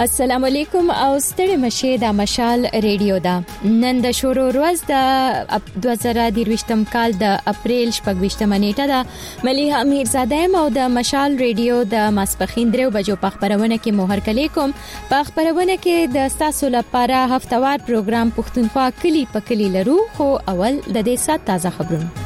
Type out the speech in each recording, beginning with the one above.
السلام علیکم او ستړي مشه د مشال ریډیو دا نن د شورو ورځ د 2023م کال د اپریل 28 نیټه ده مليحه امیرزاده او د مشال ریډیو د ماسپخین درو بجو په خبرونه کې مهر کلی کوم په خبرونه کې د تاسو لپاره هفتوار پروګرام پښتونخوا کلی په کلی لرو خو اول د دې سات تازه خبرونه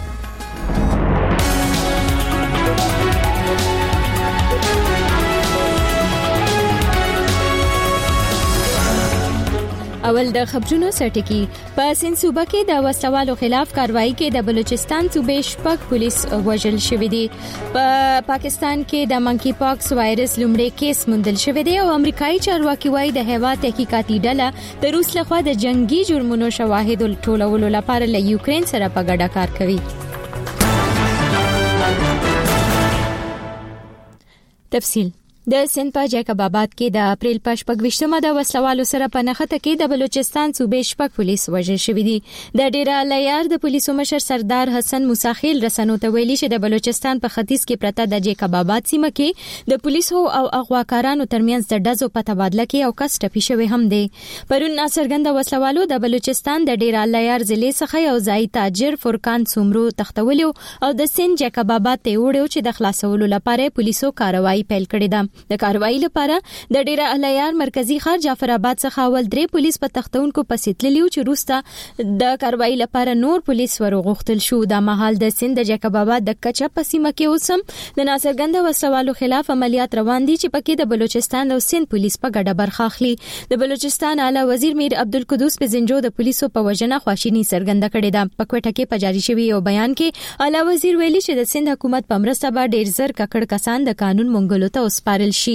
اول د خبرونو سرټکی په سند صوبه کې د وسلوالو خلاف کاروایی کې د بلوچستان صوبې شپږ پولیس وژل شوی دي په پاکستان کې د منکی پاکس وایرس لومړی کیس موندل شوی دی او امریکایي چارواکي وايي د هوا تحقیقاتي ډله د روس لخوا د جنگي جرمونو شواهد ټولولو لپاره له یوکرين سره په ګډه کار کوي. تفصیل د سند په جیکب آباد کې د اپریل په 28مه د وسلوالو سره په نخته کې د بلوچستان صوبې شپږ پولیس وژل شوی دي د ډیره لیار د پولیسو مشر سردار حسن موساخیل رسنو ته ویلي چې د بلوچستان په ختیځ کې پرته د جیکب آباد سیمه کې د پولیسو او اغواکارانو ترمنځ د ډزو په تبادله کې او کس ټپي شوی هم دی پرون ناصرګند وسلوالو د بلوچستان د ډیره لیار ضلع څخه یو ځای تاجر فرقان سومرو تختولیو او د سند جیکب آباد ته وړو چې د خلاصولو لپاره پولیسو کاروایی پیل کړې ده د کاروایی لپاره د ډیره الیار مرکزی ښار جعفر آباد څخه اول درې پولیس په تختونکو پسې تللیو چې روسته د کاروایی لپاره نور پولیس ورغښتل شو د مهال د سند جیکب آباد د کچا پسیمه کې اوسم د ناصرګند وسلوالو خلاف عملیات روان دي چې پکې د بلوچستان او سند پولیس په ګډه برخه اخلي د بلوچستان اعلی وزیر میر عبدالقدوس پزنجو د پولیسو په وجنه خواشینی څرګنده کړې ده په کوټه کې په جاری شوی یو بیان کې اعلی وزیر ویلي چې د سند حکومت په مرسته به ډیر زر ککړ کسان د قانون منګولو ته وسپارل شي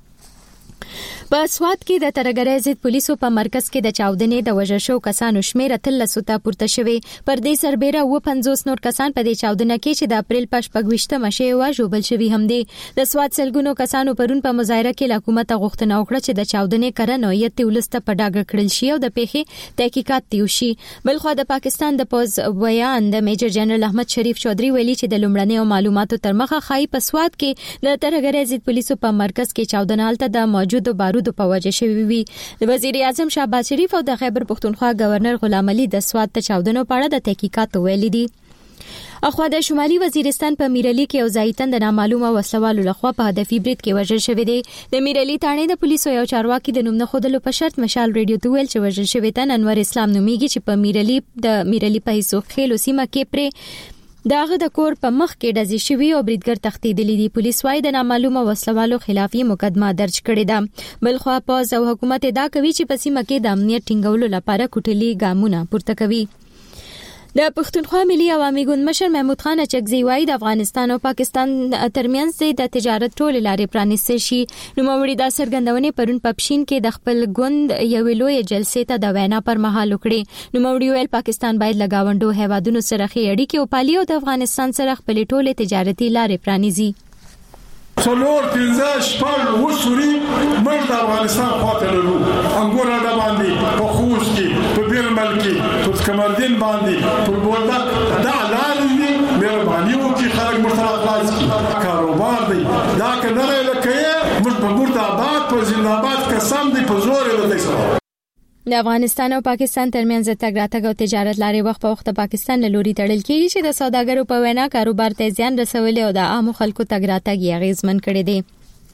په سوات کې د ترګری ضد پولیسو په مرکز کې د چاودنې د وژل شو کسانو شمیر 13 ته پورته شوی پر دې سربېره 50 نور کسان په دې چاودنه کې چې د اپریل په 28مه شوی وژل شوی هم دي د سوات سلګونو کسانو پرون په مظاهره کې حکومت غوښتنه وکړه چې د چاودنې کرنویت ولسته په ډاګه کړل شي او د پیښې تحقیقات تیوشي بلخو د پاکستان د پوز بیان د میجر جنرال احمد شریف چودري ویلي چې د لومړنیو معلوماتو تر مخه خای په سوات کې د ترګری ضد پولیسو په مرکز کې چاودنه حالت د موجودو بارودو په وجه شوی وي د وزیر اعظم شهباز شریف او د خیبر پختونخوا گورنر غلام علي د سوات ته چاودنو په اړه د تحقیقات ویلي دي اخوا د شمالي وزیرستان په میرعلي کې یو ځایتن د نامعلومه وسلوالو لخوا په هدفي برید کې وژل شوی دی د میرعلي تانې د پولیسو یو چارواکي د نوم نه خودلو په شرط مشال ریډیو ته ویل چې وژل شوی تن انور اسلام نومیږي چې په میرعلي په هیڅو خېلو سیمه کې پرې داغه د کور په مخ کې ډزې شوی او بریدګر تښتیدلی دي پولیس وايي د نامعلومه وسلوالو خلاف مقدمه درج کړې ده بلخو پوز او حکومت دا کوي چې په سیمه کې د امنیت ټینګولو لپاره کوټلي ګامونه پورته کوي د پښتونخوا ملي عوامي ګوند مشر محمود خان اچکزي وايي د افغانستان او پاکستان ترمنځ د تجارت ټول لارې پرانیستل شي نو موري د سرګندونې پرون پپشین کې د خپل ګوند یو لوی جلسې ته د وینا پر مهال وکړي نو موري ویل پاکستان باید لګاوندو هیوادونو سره اړیکې او پالي او د افغانستان سره خپل ټول تجارتي لارې پرانیزي څلور 15 شپږ وسوري مرد افغانستان خاطر لرو انګور را باندې په خوست کې په بیرمل کې په کمردین باندې په بولدک دا لارې دي مهرباني وکړئ خلک مرتبه خلاص کړي کاروبار دی دا کنه لکه موږ په مرتبات په زنده‌باد قسم دی په زور ولته د افغانستان او پاکستان ترمنځ تګ راتګ او تجارت لارې وخت په وخت پاکستان له لوري تړل کیږي چې د سوداګرو په وینا کاروبار ته زیان رسولي او د عامو خلکو تګ راتګ یې اغیزمن کړی دی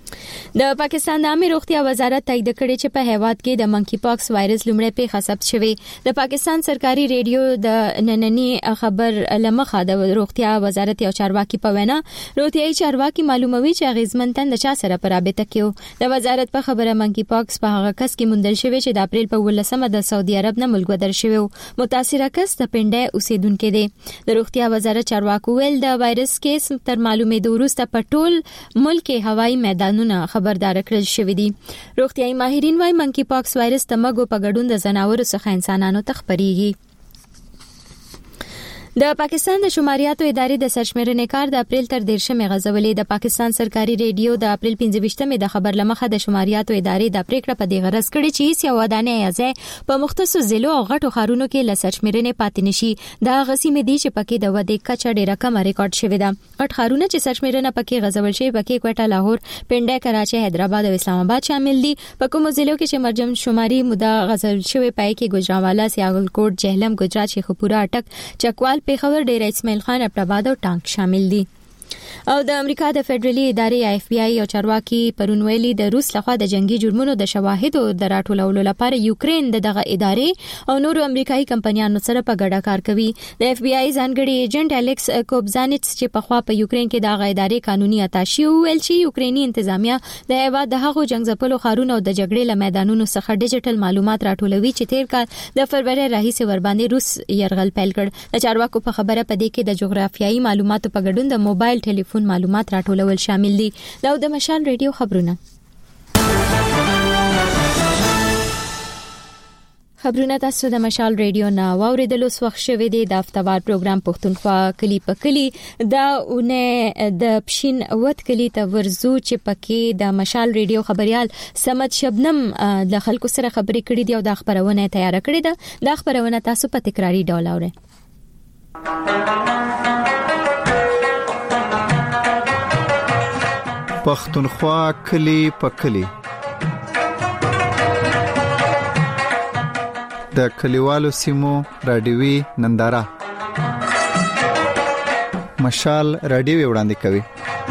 د پاکستان د عامه روغتیا وزارت تایید کړی چې په هیواد کې د منکی پاکس وایرس لومړی پیښه ثبت شوې د پاکستان سرکاري ریډیو د نننی خبر لمخه د روغتیا وزارت یو چارواکي په وینا روغتیايي چارواکي معلوموي چې غیزمنتن د چا سره پر رابطه کې د وزارت په خبره منکی پاکس په هغه کس کې موندل شوی چې د اپریل په 18مه د سعودي عرب نه ملک ودر شوی متاثره کس د پنډه اوسیدونکو دی د روغتیا وزارت چارواکو ویل د وایرس کیس تر معلومې وروسته په ټول ملک هوایي میدانونو خبردار کړل شوی دي روغتیايي ماهرین وايي منکی پاکس وایرس تمګو په ګډون د زناورو څخه انسانانو ته خپريږي د پاکستان د شماریاتو ادارې د سرشمیرنې کار د اپریل تر 13 غځولې. د پاکستان سرکاري ریډیو د اپریل 15 د خبر لمخه د شماریاتو ادارې د پریکړه په دې غرض کړې چې هیڅ یو ودانۍ یا ځای په مختصو ضلعو او غټو ښارونو کې له سرشمیرنې پاتې نشي. دا غسیمې دي چې پکې د ودې کچه ډیره کم ریکارډ شوې ده. غټ ښارونه چې سرشمیرنه پکې غځول شي پکې کوټه، لاهور، پنډه، کراچي، حیدرآباد او اسلام آباد شامل دي. په کومو ضلعو کې چې مرجم شماري موده غځول شوی پای کې ګوجرانوالا، سیالکوټ، جهلم، گجرات، شیخوپورا، اټک، چکوال، پیښور، ډیر اسماعیل خان، اپټاباد او ټانک شامل دي. او د امریکا د فدرالي ادارې اف بی آی او چارواکي پرون ویلي د روس لخوا د جنگي جرمونو د شواهدو د راټولولو لپاره یوکرين دغه ادارې او نورو امریکایي کمپنیانو سره په ګډه کار کوي. د اف بی آی ځانګړي ایجنټ الیکس کوبزانټس چې په خوا په یوکرين کې دغه ادارې قانوني اتاشي ویل چې یوکريني انتظامیه د هیواد د هغو جنگ ځپلو خارونو او د جګړې له میدانونو څخه ډیجیټل معلومات راټولوي چې تیر کال د فروری راهیسې ور باندې روس يرغل پیل کړ. د چارواکو په خبره پدې کې د جغرافیایي معلوماتو په ګډون د موبایل ټلیفون معلومات راټولول شامل دي. دا د مشال ریډیو خبرونه تاسو د مشال ریډیو نه واوریدلو وخت شوه دی. د هفتوار پروګرام پښتونخوا کلی په کلی دا اونه د پښین وت کلی ته ورزو چې پکې د مشال ریډیو خبريال سمت شبنم د خلکو سره خبرې کړې دي او د خبرونه تیار کړې ده. د خبرونه تاسو په تکراری ډول اورئ. پښتونخوا کلی په کلی د کلیوالو سیمو رادیوي ننداره مشال رادیو وړاندې کوي.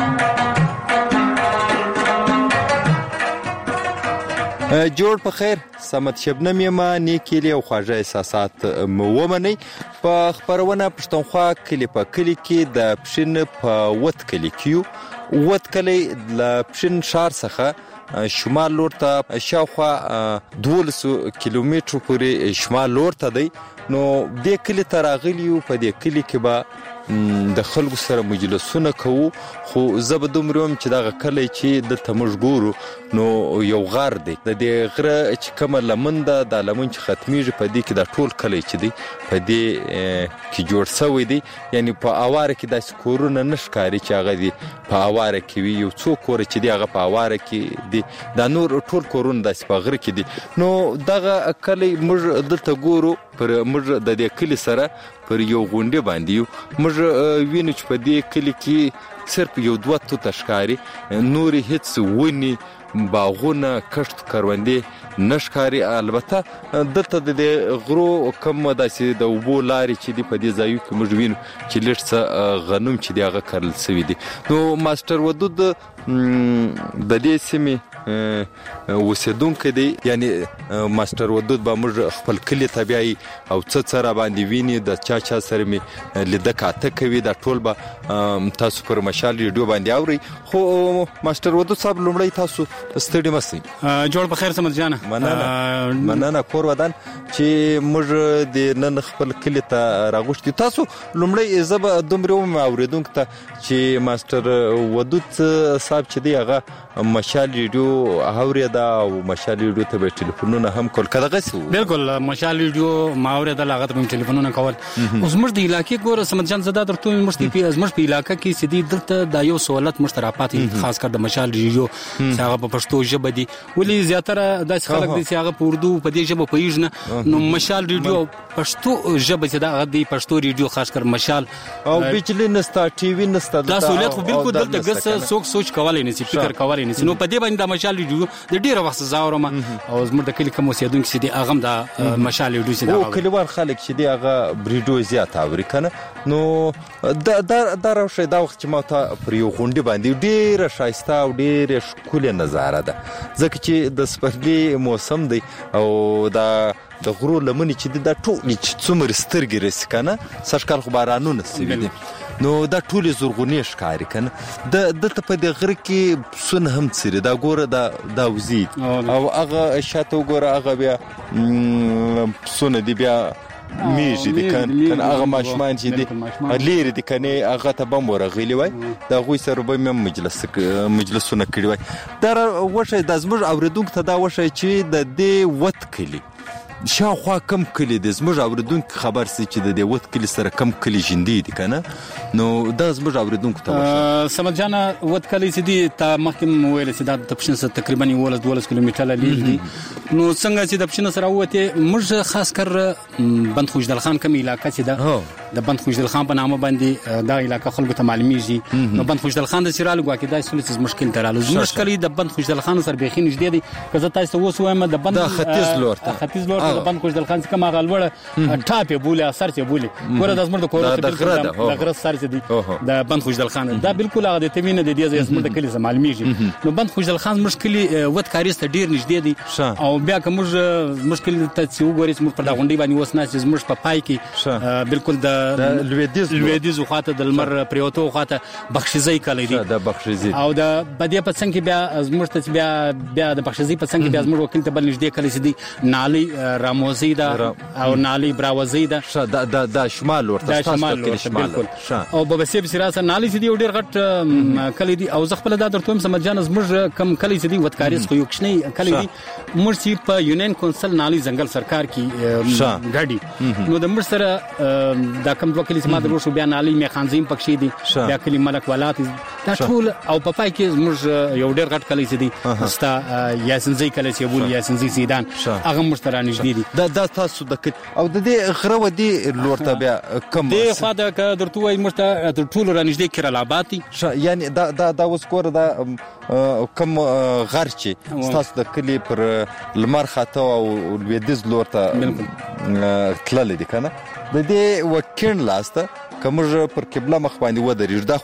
جوړ په خیر، سمت شبنم یما نیکیلی او خواږه احساسات ومني. په خبرونه پښتونخوا کلی په کلی کې د پښین په وت کلی کې وت کلی ل پښین شار څخه شمال لور ته شاوخوا 12 کیلومتر پورې شمال لور ته دی. نو د کلی تراغلیو په دې کلی کې به د خلکو سره مجلسونه کوو. خو زبدومروم چې دا کلی چې د تمج ګورو نو یو غار دی. د دې غره چې کومه لمنده د لمن چې ختميږي په دې کې د ټول کلی چې دی په دې کې جوړ شوی دی. یعنی په اواره کې د کورونه نشکاري چې هغه دی په اواره کې وي. یو څو کور چې دی هغه په اواره کې دی، د نور ټول کورونه د سپغره کې دي. نو دغه کلی موږ دلته ګورو پر موږ د دې کلی سره پر یو غونډه باندې یو موږ وینو چې په دې کلی کې صرف یو دوه تشکاري، نور هیڅ ونی باغونه کښت کروندې نشکاري. البته دلته د غرو کم داسې د وبو لاري چې دی په دې ځایو کې موږ وینو چې لږ غنم چې دی هغه کرل شوی دی. نو ماستر ودود د دې سیمې وسیدونکو دی. یعنی ماستر ودود به موږ خپل کلی طبيعي او څه را باندې ویني د چا سره می لیده کاته کوي. دا ټول به تاسو پر مشال ریډیو باندې اوري. خو ماستر ودود صاحب لومړی تاسو ستړي مسئ. جوړ په خیر سمت جان. مننه کور ودان چې موږ د نن خپل کلی ته راغوښتي. تاسو لومړی زب دومره اوریدونکو ته چې ماستر ودود صاحب چې دی هغه مشال ریډیو اوريدا او مشال ریډیو ته به ټلیفونونه هم کول کړه. غسو بالکل مشال ریډیو ما اوريدا لاغه ته ټلیفونونه کول. اوس موږ د علاقې ګور سمت جان زدا درته موږ په علاقې کې سدي دلته د یو سہولت مشترکات خاص کر د مشال ریډیو چې هغه په پښتو ژبه دي. ولې زیاتره د خلک دي چې هغه په اردو په دې ژبه پېژنه. نو مشال ریډیو پښتو ژبه چې دا د پښتو ریډیو خاص کر مشال او بجلی نستا ټي وي نستا دا سہولت خو بالکل دلته ګس سوچ کولای نه سي فکر کولای نه سي. نو په دې باندې د مشال ریډیو د ډیره وخت زاورم او زموږ د کلی کوم اوسیدونکو چې دی هغه د مشال ریډیو چې دا کلیوال خلک چې دی هغه بریډیو زیات اوري کنه. نو دا راوښه دا وخت چې ما ته پر یو غونډه باندې ډیره شایسته او ډیره ښکلې نظاره ده ځکه چې د سپرلي موسم دی او د غرو لمنې چې دا ټول چې څومره سترګې رسي کنه سږکال خو بارانونه سوي دي. نو دا ټول زرغونی ښکاری کنه. د په د غره کې سن هم څری دا ګوره دا وزي او هغه شاته ګوره هغه بیا سن دی بیا میږي دي کنه هغه ماشمان چې دي لري دي کنه هغه ته بم ورغلی وای دا غوي سره به مجلسونه کړی وای. دا وشه د زموږ اوریدونکو ته دا وشه چې د دې وت کلی شاوخوا کم کلی د زموږ اوریدونکو خبر سي چې د دې وت کلی سره کم کلی ژوندي دي کنه نو دا زموږ اوریدونکو ته سمد جان وت کلی سي دي تا مخکې ویل سي دا د پښین سره تقریبا 12 کیلومتره لري دي نو څنګه چې د پښین سره وته موږ خاص کر بند خوشدل خان کوم علاقې سي ده د بند خوشدل خان په نامه باندې دا علاقې خلکو ته معلومیږي نو بند خوشدل خان د سیرال غواکې دا سولې مشکل تراله مشکل د بند خوشدل خان سره بيخي نږدې دي که زه تاسو اوس وایم د بند ختیځ لور د بند خوشدل خان څخه ماغه لوړه ټاپه بوله اثر ته بوله ګوره د زمر د کور د غره سر ته دي د بند خوشدل خان دا بالکل هغه د تمینه د دې زمر د کلی معلومیږي نو بند خوشدل خان مشکل وت کاریسته ډیر نږدې دي او بیا کوم مشکل ته چې وګورئ موږ په غونډي باندې وسنه چې موږ په پای کې بالکل د لویدیز خواته د لمر پریوتو خواته بخشیزي کلی دي د بخشیزي او د بدی په څنګه بیا زموږ ته بیا د بخشیزي په څنګه بیا زموږ وکیل ته بل نږدې کلی سي دي نالي راموزي دا او نالي براوزي دا د شمال ورته تاسو شمال او په بسیب سراسه نالي سي دي ډیر غټ کلی دي او زغپل دا درته سمجھ جان زموږ کم کلی سي دي وتکاریز خو یو کښنی کلی دي مرسي په یونین کونسل نالي ځنګل سرکار کې غاډي نو د مر سره دا کم دوه کلی سما د روشو بیا نالي میخانزیم پکشي دي بیا کلی ملک ولات دا ټول او په پای کې زموږ یو ډیر غټ کلی سي دي ستا یاسنزي کلی سي بول یاسنزي سیدان هغه مشتران نږدې دي دا تاسو د او د دې غره ودی لورته بیا کم دی خو دا درته وای مشته ټول را نږدې کړه لاباتي یعنی دا وسکور دا کم غرچی تاسو د کلی پر لمر خاطه او لویدز لورته تلل دي کنه د دې وکین لاسته کومه پر قبله مخ باندې ودرېږي دا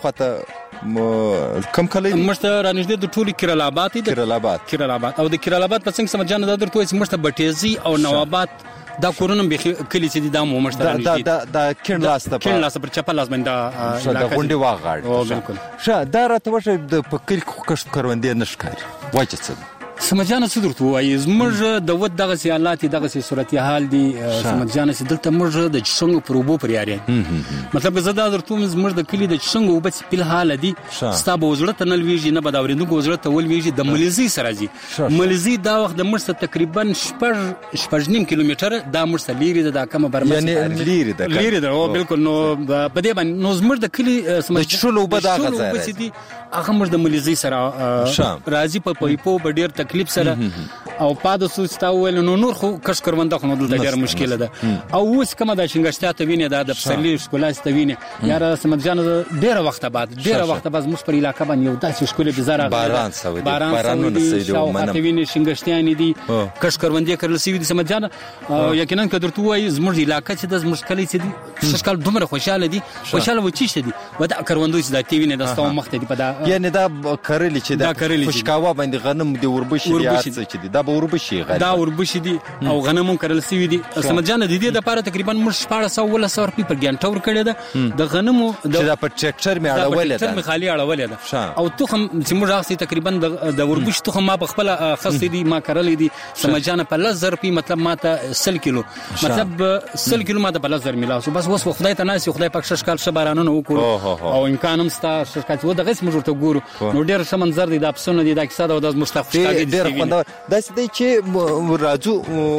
خواته کم کلی مشته را نږدې د ټولي کیرالاباد او د کیرالاباد په څنګه سمجھ جان دا درته وای مشته بټیزي او نواباد دا کورونم به کلی سي دي دا مو مشته دا کین لاسته پر چپل لاس باندې دا غونډي واغاړي بالکل ښه دا راته وشه د پکل کښت کروندې نشکاري واجه څه سمجانه څه درته وایي زموږ د ود دغه سي حالات دغه سي صورتحال دي سمجانه چې دلته موږ د څنګه پروبو پر یاري مطلب زه دا درته موږ د کلی د څنګه وبس په حال دي ستا به وزړه تنل ویږي نه به دا ورندو وزړه ته ول ویږي د مليزي سره دي مليزي دا وخت د مرسته تقریبا 8.5 کیلومتر دا مرسته لیری د کومه برمه یعنی لیری دا او بالکل نو په دې باندې نو زموږ د کلی سمجانه چلو به دا غزا دي هغه موږ د مليزي سره راځي په پيپو بډیر تکلیف سره او پاد سوستا ویل نور خو کش کرونده خو دلته ډیر مشکله ده او اوس کومه د شنګشتیا ته ویني د پسلی شکولاس ته ویني یار سمد جان ډیر وخت بعد موږ پر علاقه باندې یو داسې شکوله بزاره باران سوي بارانونه سوي او ته ویني شنګشتیا نه دي کش کرونده کړل سوي د سمد جان یقینا کدر تو وای زموږ علاقه چې د مشکلې چې دي شکل دومره خوشاله دي خوشاله و چی دي ودا کروندوي چې د تی ویني د ستو مخ ته دي په دا یعنی دا کړل چې دا خوشکاوه باندې غنم دی وربشي چې دي دا به وربشي دا وربشي دي او غنمو کړل سوي دي سمجھ جان د دې لپاره تقریبا مش 1400 روپۍ پر ګنټه ور کړی ده د غنمو د ټریکټر می اړولې ده خالي اړولې ده او تخم چې موږ راځي تقریبا د وربشي تخم ما په خپل خاص دي ما کړلې دي سمجھ جان په 1000 روپۍ مطلب ماته 100 کیلو مطلب 100 کیلو ماته په 1000 ملاسو بس وس خدای ته ناس خدای پاک ششکال شبارانونه وکړو او امکان هم ستا ششکال و د غس موږ ته ګورو نو ډیر ښه منظر دي د افسونه دي د کیسه د مستخفشکا دي ډیر خوندور داسې دی چې راځو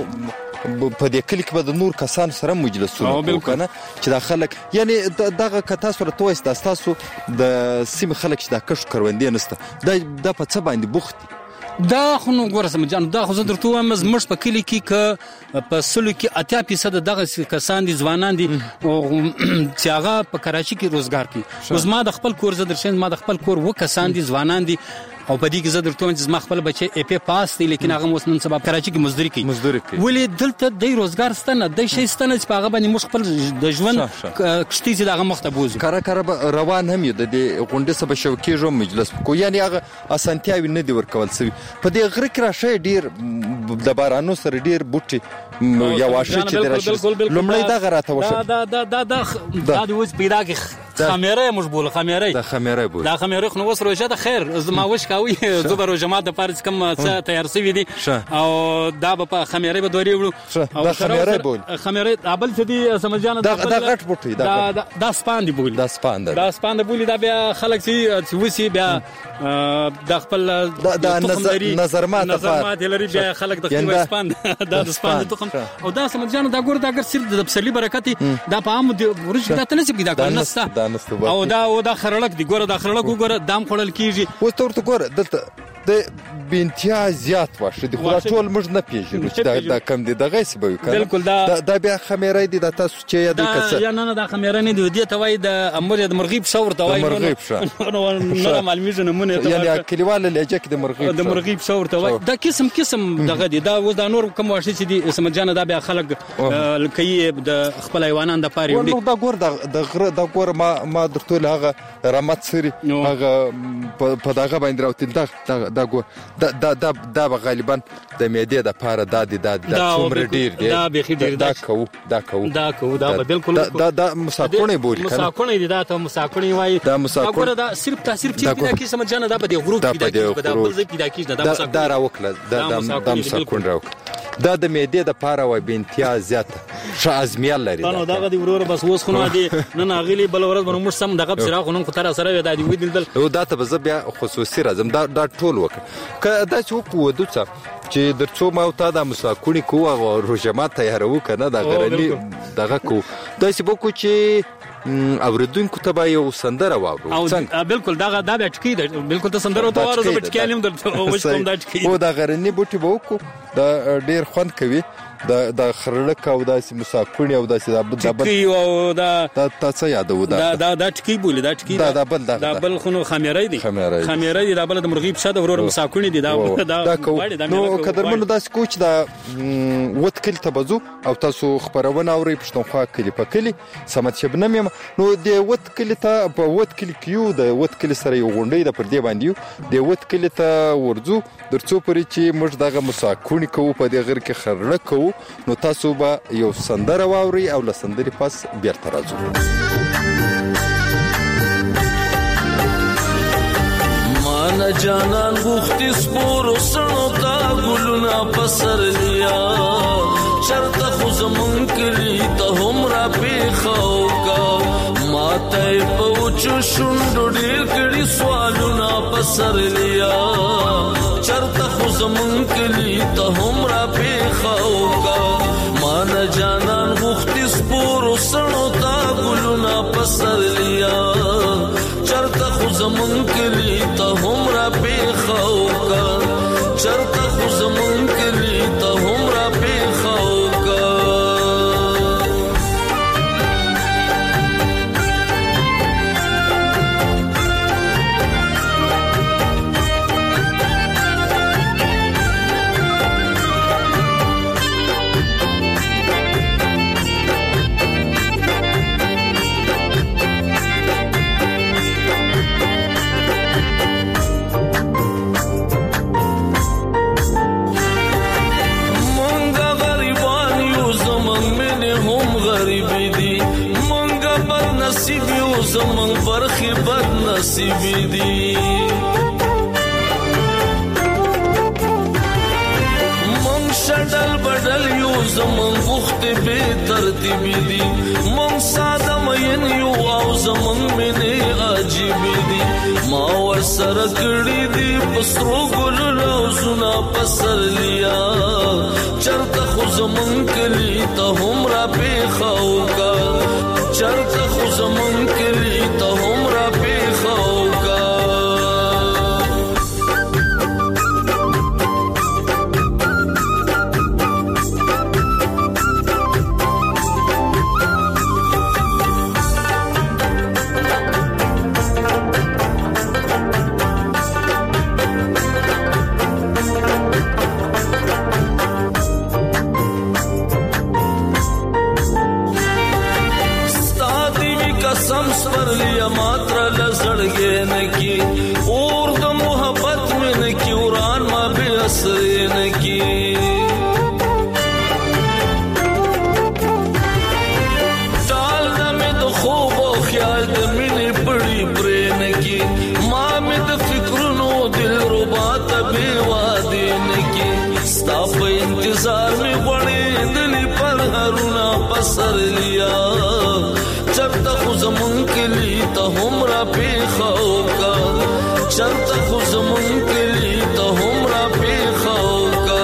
په دې کلی کې به د نور کسان سره مجلسونه وکړو چې دا خلک یعنی دغه کتا سره تويس د تاسو د سیم خلک چې دا کښ کروندې نسته دا په څه باندې بوخت دا خو نو ګوره سم جان دا خو زه درته وایم زموږ په کلی کې ک په سلو کې 80% دغه کسان دي ځوانان دي چې هغه په کراچي کې روزګار کوي اوس ما د خپل کور زه درشم ما د خپل کور و کسان دي ځوانان دي او په دې کې زه درته وایم چې ما خپل بچي اپ پاس دي لیکن هغه اوس نن سبا کراچي کې مزدوري کوي ولې دلته د روزګار ستنه د شي ستنه چې هغه باندې مخ خپل د ژوند کشتي چې هغه مخ ته بوزي کار روان هم یو د غونډه سبا شوکې جو مجلس کو یعنی هغه اسانتیاوي نه دی ورکول سوي په دې غره کې راشه ډیر د بارانو سره ډیر بوټي یا واشه چې درشه لمړی دا غراته وشه دا د اوس پیدا کې خمیره موږ بوله خمیره د خمیره بوله دا خمیره خو نو اوس روژه د خیر زما وش کوي زه به روژه مات د پاره کوم څه تیار شوي دي او دا به په خمیره به دوری وړو او خمیره بوله خمیره ابل څه دي سمجانه دا غټ بوټي دا سپان دی بوله دا سپان دی بوله دا بیا خلک چې وسی بیا د خپل د نظرمات لري بیا خلک د خپل سپان دا د سپان تخم او دا سمجانه دا ګور دا ګر صرف د پسرلی برکت دا په عام ورش دا تنسب دا کنه او دا خرلک دی ګور دا خرلک ګور دام خړل کیږي اوس تورته ګور دلته د بنتیا زیات واشه دي خو ټول موږ نه پیژنو چې دا کم دي دغه سی به وکړه بالکل دا بیا خمیره دي د تاسو چې یاد کړئ یا نه دا خمیره نه دی د توای د امر د مرغیب شور توای نو معلومیږي نمونه یعنی کلیواله لهجه کې د مرغیب شور توای دا قسم دغه دي دا و د نور کوم واشه چې دي سمجانه دا بیا خلک کوي د خپل حیوانان د پاره نو دا ګور د غره دا ګور ما درته هغه رحمت سری هغه په دغه باندې راوتل دا ګور دا غالبا د معدې د پاره دا څومره ډیر دی دا به ډیر دا کو دا بالکل دا مساکونه بولی کنه مساکونه دي دا ته مساکونه وای دا مساکونه دا صرف چې دا کی سمجانه دا به غروب کې دا بل ځای کې دا کی دا راوکله دا مساکونه راوکله دا د معدې د پاره وای بنتیا زیاته ش ازمیال لري نو دا دی ورور بس اوس خو نه دی نه غلی بل ورځ باندې موږ سم دغه بسرا خو نن خو تر سره دا دی ویدل او دا ته بیا خصوصي راځم دا ټول وکړه که دا چې په ودو چې درڅو ما او تا د مساکونی کو او روجمات تیارو کنه دا غرنی دغه کو دا چې بوکو چې اوریدونکو ته به یو سندره واورو څنګه بالکل دا به ټکی ده بالکل ته سندره ته واره زه بټکالم درته وښ کوم دا ټکی او دا غرنی بوټي بوکو دا ډیر خوند کوي دا خرلک او داسې مساکونی او داسې دا ټکی او دا تاسو یادو دا ټکی بولی دا ټکی دا بل خو خمیره دي دا بل د مرغیب شاده ورور مساکونی دي دا نو قدرمنو داسې کوچ دا وت کلی ته بزو او تاسو خبرونه اوري پښتونخوا کلی په کلی سمت شبنم نو د وت کلی ته په وت کلی کیو د وت کلی سره یو غونډې د پر دې باندې د وت کلی ته ورځو درڅو پرې چې موږ دغه مساکونی کوو په دې غر کې خرلک کوو نو تاسو به یو سندره واوري او له سندرې پس بیرته راځو مان جانان غوختی سپور سنو تا گلونا پسر لیا چرتا خو زمون کلی تا هم را پیخاو کا ماتای پوچو شندو دیر کڑی سوالونا پسر لیا چرتا خو زمون کلی تا هم را پیخاو کا مان جانان غوختی سپور سنو تا گلونا پسر لیا چرتا خو زمون کلی تا هم را پیخاو کا چرتا خو زمون کلی تا هم را پیخاو کا زمن برخی بد نصیبی دی من شدل بدل یو زمن وخت بے ترتیبی دی من ساده مین یو او زمن منی عجیبی دی ما ور سره کړی دی پسرو ګل روزنا پسر لیا چرته خو زمن کلی ته هم را پیخاو کا چرته خو زمون کلی ته هم را پیخاو کا سرونه پسر لیا چرته خو زمون کلی ته هم را پیښو کا چرته خو زمون کلی ته هم را پیښو کا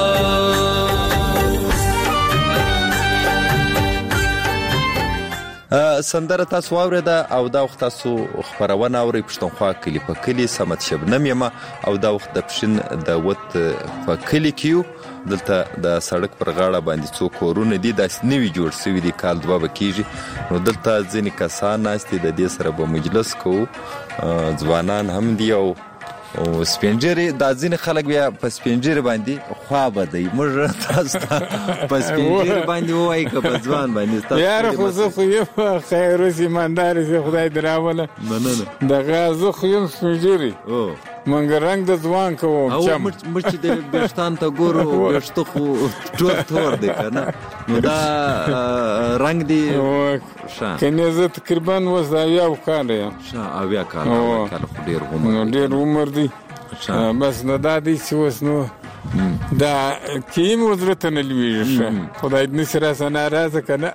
سندره تاسو واورېده او دا وخت تاسو خبرونه اورئ پښتونخوا کلي په کلي صمد شبنم یم او دا وخت د پښین د وت په کلي کې یو دلته د سړک پر غاړه باندې څو کورونه دي داسې نوي جوړ شوي دي کال دوه به کېږي نو دلته ځینې کسان ناست دي د دې سره به مجلس کوو ځوانان هم دي او سپینجری دا ځینې خلک بیا په سپینجری باندې خوا بدی موږ تاسو ته په سپینجری باندې وایي که په ځوان باندې یاره خو زه خو یم خیر اوس ایماندار یې خدای دې راوله مننه دغه زه خو یم سپینجری منګه رنګ د ځوان کوم چم موږ چې د ویښتان ته ګورو ویښته خو ټول تور دی که نه نو دا رنګ دی کنې زه تقریبا اوس د 80 کاله یم 80 کاله خو ډېر عمر دی بس نو دا دی چې اوس نو دا کیم وزرت نه لویږي خدای دې نشي راسه ناراضه کنه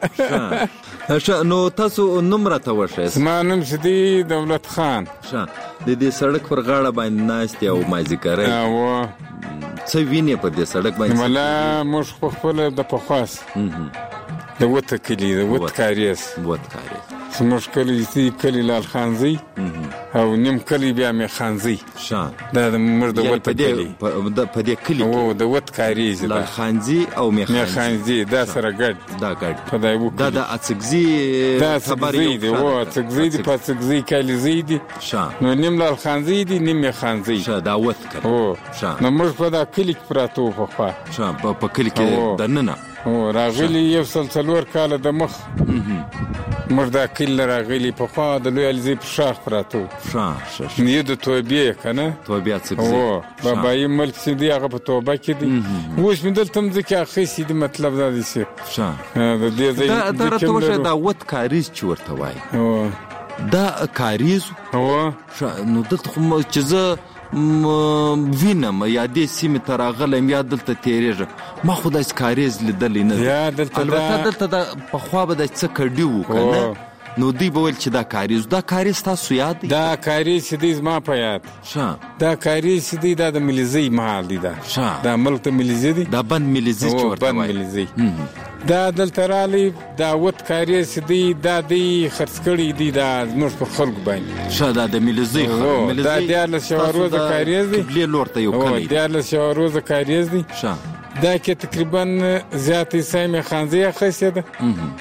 نو تاسو نوم راته وښایئ زما نوم شدی دولت خان د دې سړک پر غاړه باندې ناست او مازیګری څه وینې په دې سړک باندې ملا موږ په خپل د پخواس د وت کلی د وت کاریز زموږ کلی لال خانزي او نیم کلی بیا می خانزي دا د موږ د وت کلی په دې کلی او د وت کاریز لال خانزي او می خانزي دا سره ګډ دا د اڅګزي خبرې دی او اڅګزي د پڅګزي کلی زیدي نو نیم لال خانزي دی نیم می خانزي دا وت کلی نو موږ په دا کلی کې پراتو په خوا په کلی کې دننه راغلی یو سلسلور کاله د مخ موږ دا کلی راغلی په خوا د لوی الزی په شاخ پراتو یو د توبې که نه توبې اڅګزي بابایي ملک چې دی هغه په توبه کې دی اوس مې دلته مځکې اخیستې دي مطلب دا دی چې د دې ځای دا راته وښیه دا وت کاریز چې ورته وایي دا کاریز نو دلته خو چې زه وینم یا دې سیمې ته راغلم یا دلته تېرېږم ما خو داسې کاریز لیدلی نه البته دلته د پخوا به داسې څه کډي وو که نه نو دوی به ویل چې دا کاریز تاسو یاد دی دا کاریز چې دی زما په یاد دا کاریز چې دی دا د ملیزۍ محل دی دا ملک د ملیزۍ دی دا بند ملیزۍ چې ورته وایي دا دلته رالی دا وت کاریز چې دی دا دی خرڅ کړي دی دا زموږ په خلکو باندې دا د ملیزۍ دا 14 روزه کاریز دی قبلې لور ته یو کلی 14 روزه کاریز دی دا کې تقریبا زیات حصه می خانزي اخیسته ده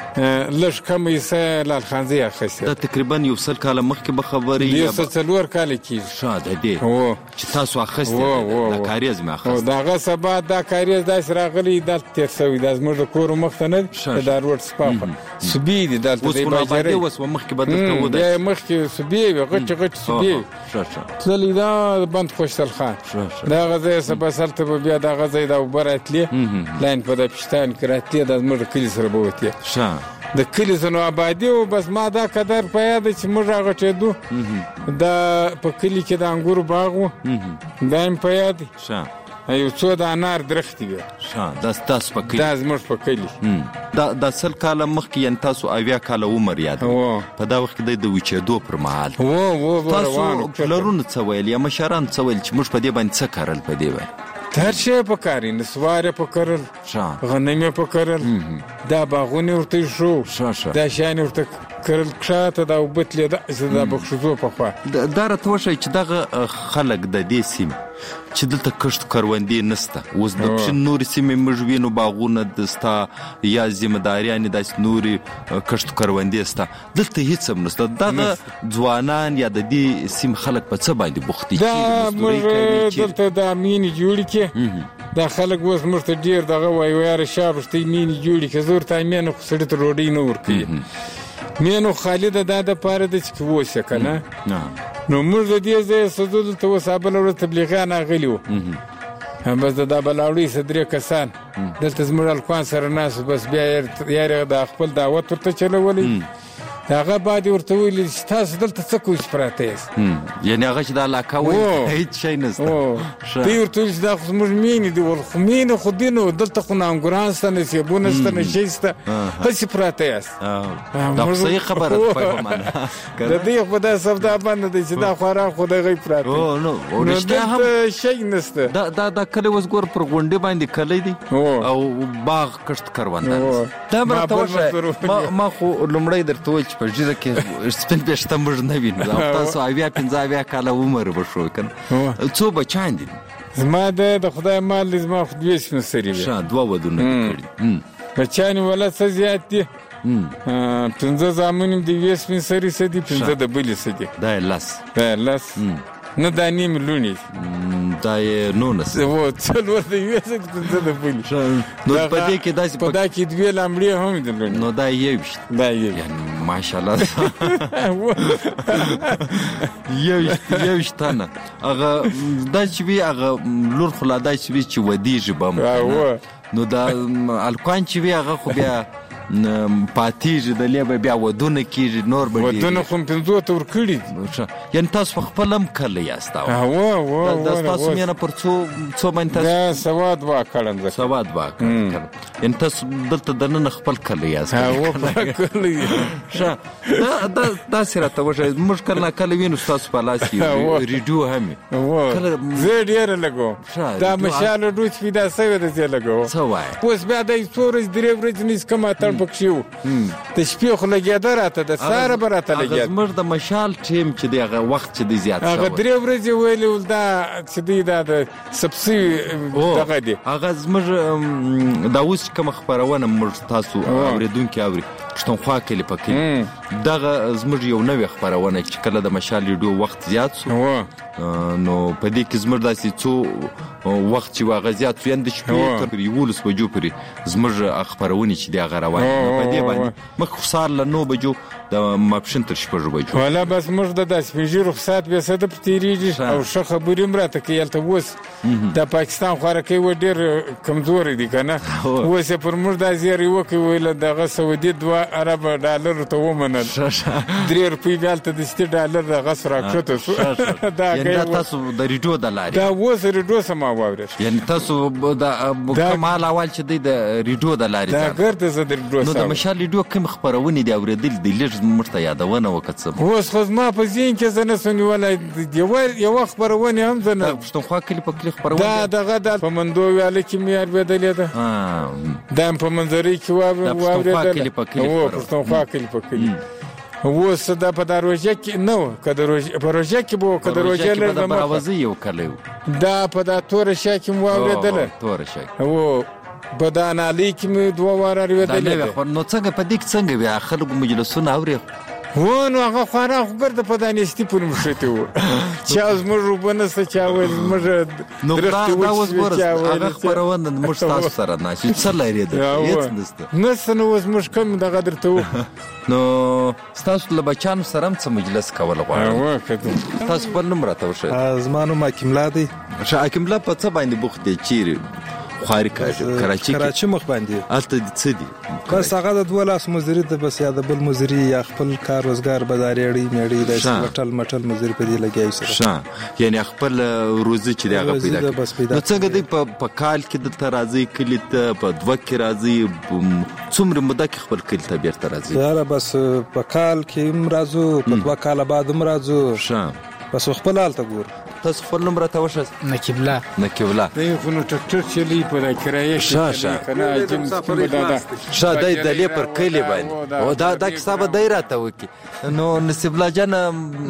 لږ کم حصه لال خانزي اخیسته دا تقریبا یو سل کاله مخکې به خبرې یو سلور کاله کېږي شاده دی چې تاسو اخیسته دا کاریز مې اخیسته دغه سبا دا کاریز داسې راغلی دلته تېر شوی دا زموږ د کور مخته نه دا روډ سپاخه سبي دي دلته دی باجرې اوس مخکې به دلته وده بیا مخکې سبي غټ سبي تللی دا بند خوشتل خان دا غځای سبا سلته بیا دا غځای دا وبره لاین په د پښتان کې راتلی دا زموږ د کلي سره به وتې د کلي سره آبادي و بس ما دا قدر په یاد چې موږ راغټېدو دا په کلي کې د انګورو باغ و دا هم په یاد یو څو د انار درختې وې دا ستاسو په کلي دا زموږ په کلي دا سل کاله مخکې یعنې تاسو 80 کاله عمر یاد په دا وخت کې د وچېدو پر مهال تاسو پلرونو څه ویل یا مشرانو څه ویل چې موږ په دې باندې څه کرل په دې باندې هر شی پکاري نسواره پکرل غنمه پکرل دا باغونه ورته شو دا شان ورته کرل کښاته دا وبتلې دا بخښو په خوا دا راته وښایي چې دغه خلک د دې سیمې چې دلته کښت کروندې نسته اوس د پښین نورې سیمې موږ وینو باغونه دسته یا ذمهداریانې داسې نورې کښت کروندې سته دلته هېڅ هم نسته دغه ځوانان یا د دې سیمې خلک په څه باندې بوختي دا موږ دلته دا مینې جوړې کې دا خلک اوس موږ ته ډېر دغه وایي یاره شا وروستۍ مینې جوړې کړه زه ورته مینه خو سړي ته ډوډۍ نه ورکوي مینو خالده دا دپاره ده چې اوسه که نه نو موږ د دې ځایه سدو دلته اوس بله ورځ تبلیغیان راغلي وو بس د دا بلاوړۍ څه 3 کسان دلته زموږ الکوان سره ناست بس بیا یې د خپل دعوت ورته چلولی هغه باندې ورته ویل چې تاسو دلته څه کوئ چې پراته یاست یعنې هغه چې دا علاقه وایي هېڅ شی نشته دوی ورته ویل چې دا خو زموږ مینې دي ول خو مینې خو دي نو دلته خو نه انګوران شته نه سیبونه شته نه شی شته هسې پراته یاست دا خو صحیح خبره ده په معنا د دې خو دا سودا باندې دی چې دا خوراک خو دغه پراته نو رښتیا هم شی نشته دا کلی اوس ګور پر غونډې باندې کلی دی او باغ کښت کروندان دا به راته وښایه ما خو لومړی درته وویل چې په ږیره کې سپین ویښته موږ نه وینو او تاسو 15 کاله عمر به شو که نه څو بچیان دي زما د خدای مال دی زما خو 2 سپین سري دي 2 ودونه دي کړي بچیان یې ولد څه زیات دي 15 زامن یې د 2 سپین سري څه دي 15 د بلې څه دي دا یې 10 نه دا نیم لونی دا یې 19 و څلور د یو څه د بلې نو په دې کې داسې په دا کې 2 لامړې هم دي لونی نو دا یې یعنی ماشاءالله یو شتانه هغه دا چې وی هغه لور خلا دا چې وی چې ودیږي بم نو دا الکوان چې وی هغه خو بیا پاتیږي د لیبه بیا ودونه کیږي نور به ودونه خو 15 تور کړي یعنی تاسو خپل هم کله یاست دا تاسو مینه پر څو باندې تاسو سواد واکړم سواد واکړم یعنی تاسو دلته دنه خپل کله یاست دا سره ته وشه مشکل نه کله وینو تاسو په لاس کې ریډیو هم کله زه ډیر لګو دا مشال دوی پیدا سوي د لګو سوای اوس بیا د څورز درې ورځې نس کما پکښیو د شپې خو لګېده راته د سهاره به راته لګېده زموږ د مشال ټیم چې دی هغه وخت چې دی زیات شوی هغه 3 ورځې ویلي ول دا چې دی دا د سبسي دغه دی هغه زموږ دا اوس کوم خبرونه موږ تاسو اوریدونکي اوري پښتونخوا کې لپاره دغه زموږ یو نوې خبرونه چې کله د مشال لیدو وخت زیات شو نو په دې کې زموږ داسې څو وخت چې واغ زیات شو اند شپې تر 11 بجو پورې زموږ خبرونه چې دی هغه روان په دې باندې مخ سار له 9 بجو د ماپښین تر 6 بجو ولا بس موږ د داسې رخصت به صد په تیریږي او ښه خبرې مراته کې یلته وس د پاکستان خوراکي و ډیر کمزوري دي کنه وس پر موږ د زیری وکي ویل دغه سعودي 2 عرب ډالر ته ومنل 3 روپۍ غلطه د $60 د غسر راکته دا تاسو د ریډیو د لارې دا وس ریډیو سما واوري یعنی تاسو د کمال اول چې د ریډیو د لارې دا ګرځي د ریډیو نو د مشال ریډیو کوم خبرونه دی اوریدل د لږ مرته یادونه وکړم اوس خو ما په ځین کې زنه سنې ولا یو خبرونه هم زنه پښتونخوا کې په کلی خبرونه دا دغه د پمندو ویاله کې مې اړبدلې ده دا په منځري کې واورېدل پښتونخوا کې په کلی اوس دا په دروازه کې نو کده په روزه کې بو کده روزه له دروازه یو کلیو دا په دا تور شاکم واورېدل تور شاک او بدان علی کې مې 2 واره اورېدل نو څنګه په دې څنګه بیا خلکو مجلسونه اوري ونه هغه خورا خو ګرځي په دانشتي پر مشته و چې از موږ روبنه څه چا ول موږ نو دا اوس ګورځ هغه خبرونه موږ تاسو سره نه چې څه لري دا هیڅ نشته نس نو اوس موږ کوم دغه درته نو تاسو له بچانو سره څه مجلس کول غواړئ تاسو په نوم راته وشه زمانو ما کیملا دی کیملا په څه باندې بوخت دی چیرې خواري کراچي مخ باندې الته څه دي بس هغه د 2 لاس مزدوري د بس یا د بل مزدوري یا خپل کار روزګار بازارېړي میړي د هوټل مټل مزدوري په دې لګیای سره یعنی خپل روزي چې دی هغه پیدا نو څنګه دی په کال کې د ترازی کلی ته په 2 کې راځي څومره مده کې خپل کلی ته بیرته راځي دا بس په کال کې مرزو په 2 کال بعد مرزو بس خپل حالت ګور تاسو خپل نوم راته وشه نکیبلا دی خو نو ټکټر چلی په کرایه کې کنه جیم سپیدا شاده د لې پر کلی باندې او دا حساب دای راته وکي نو نصیب الله جان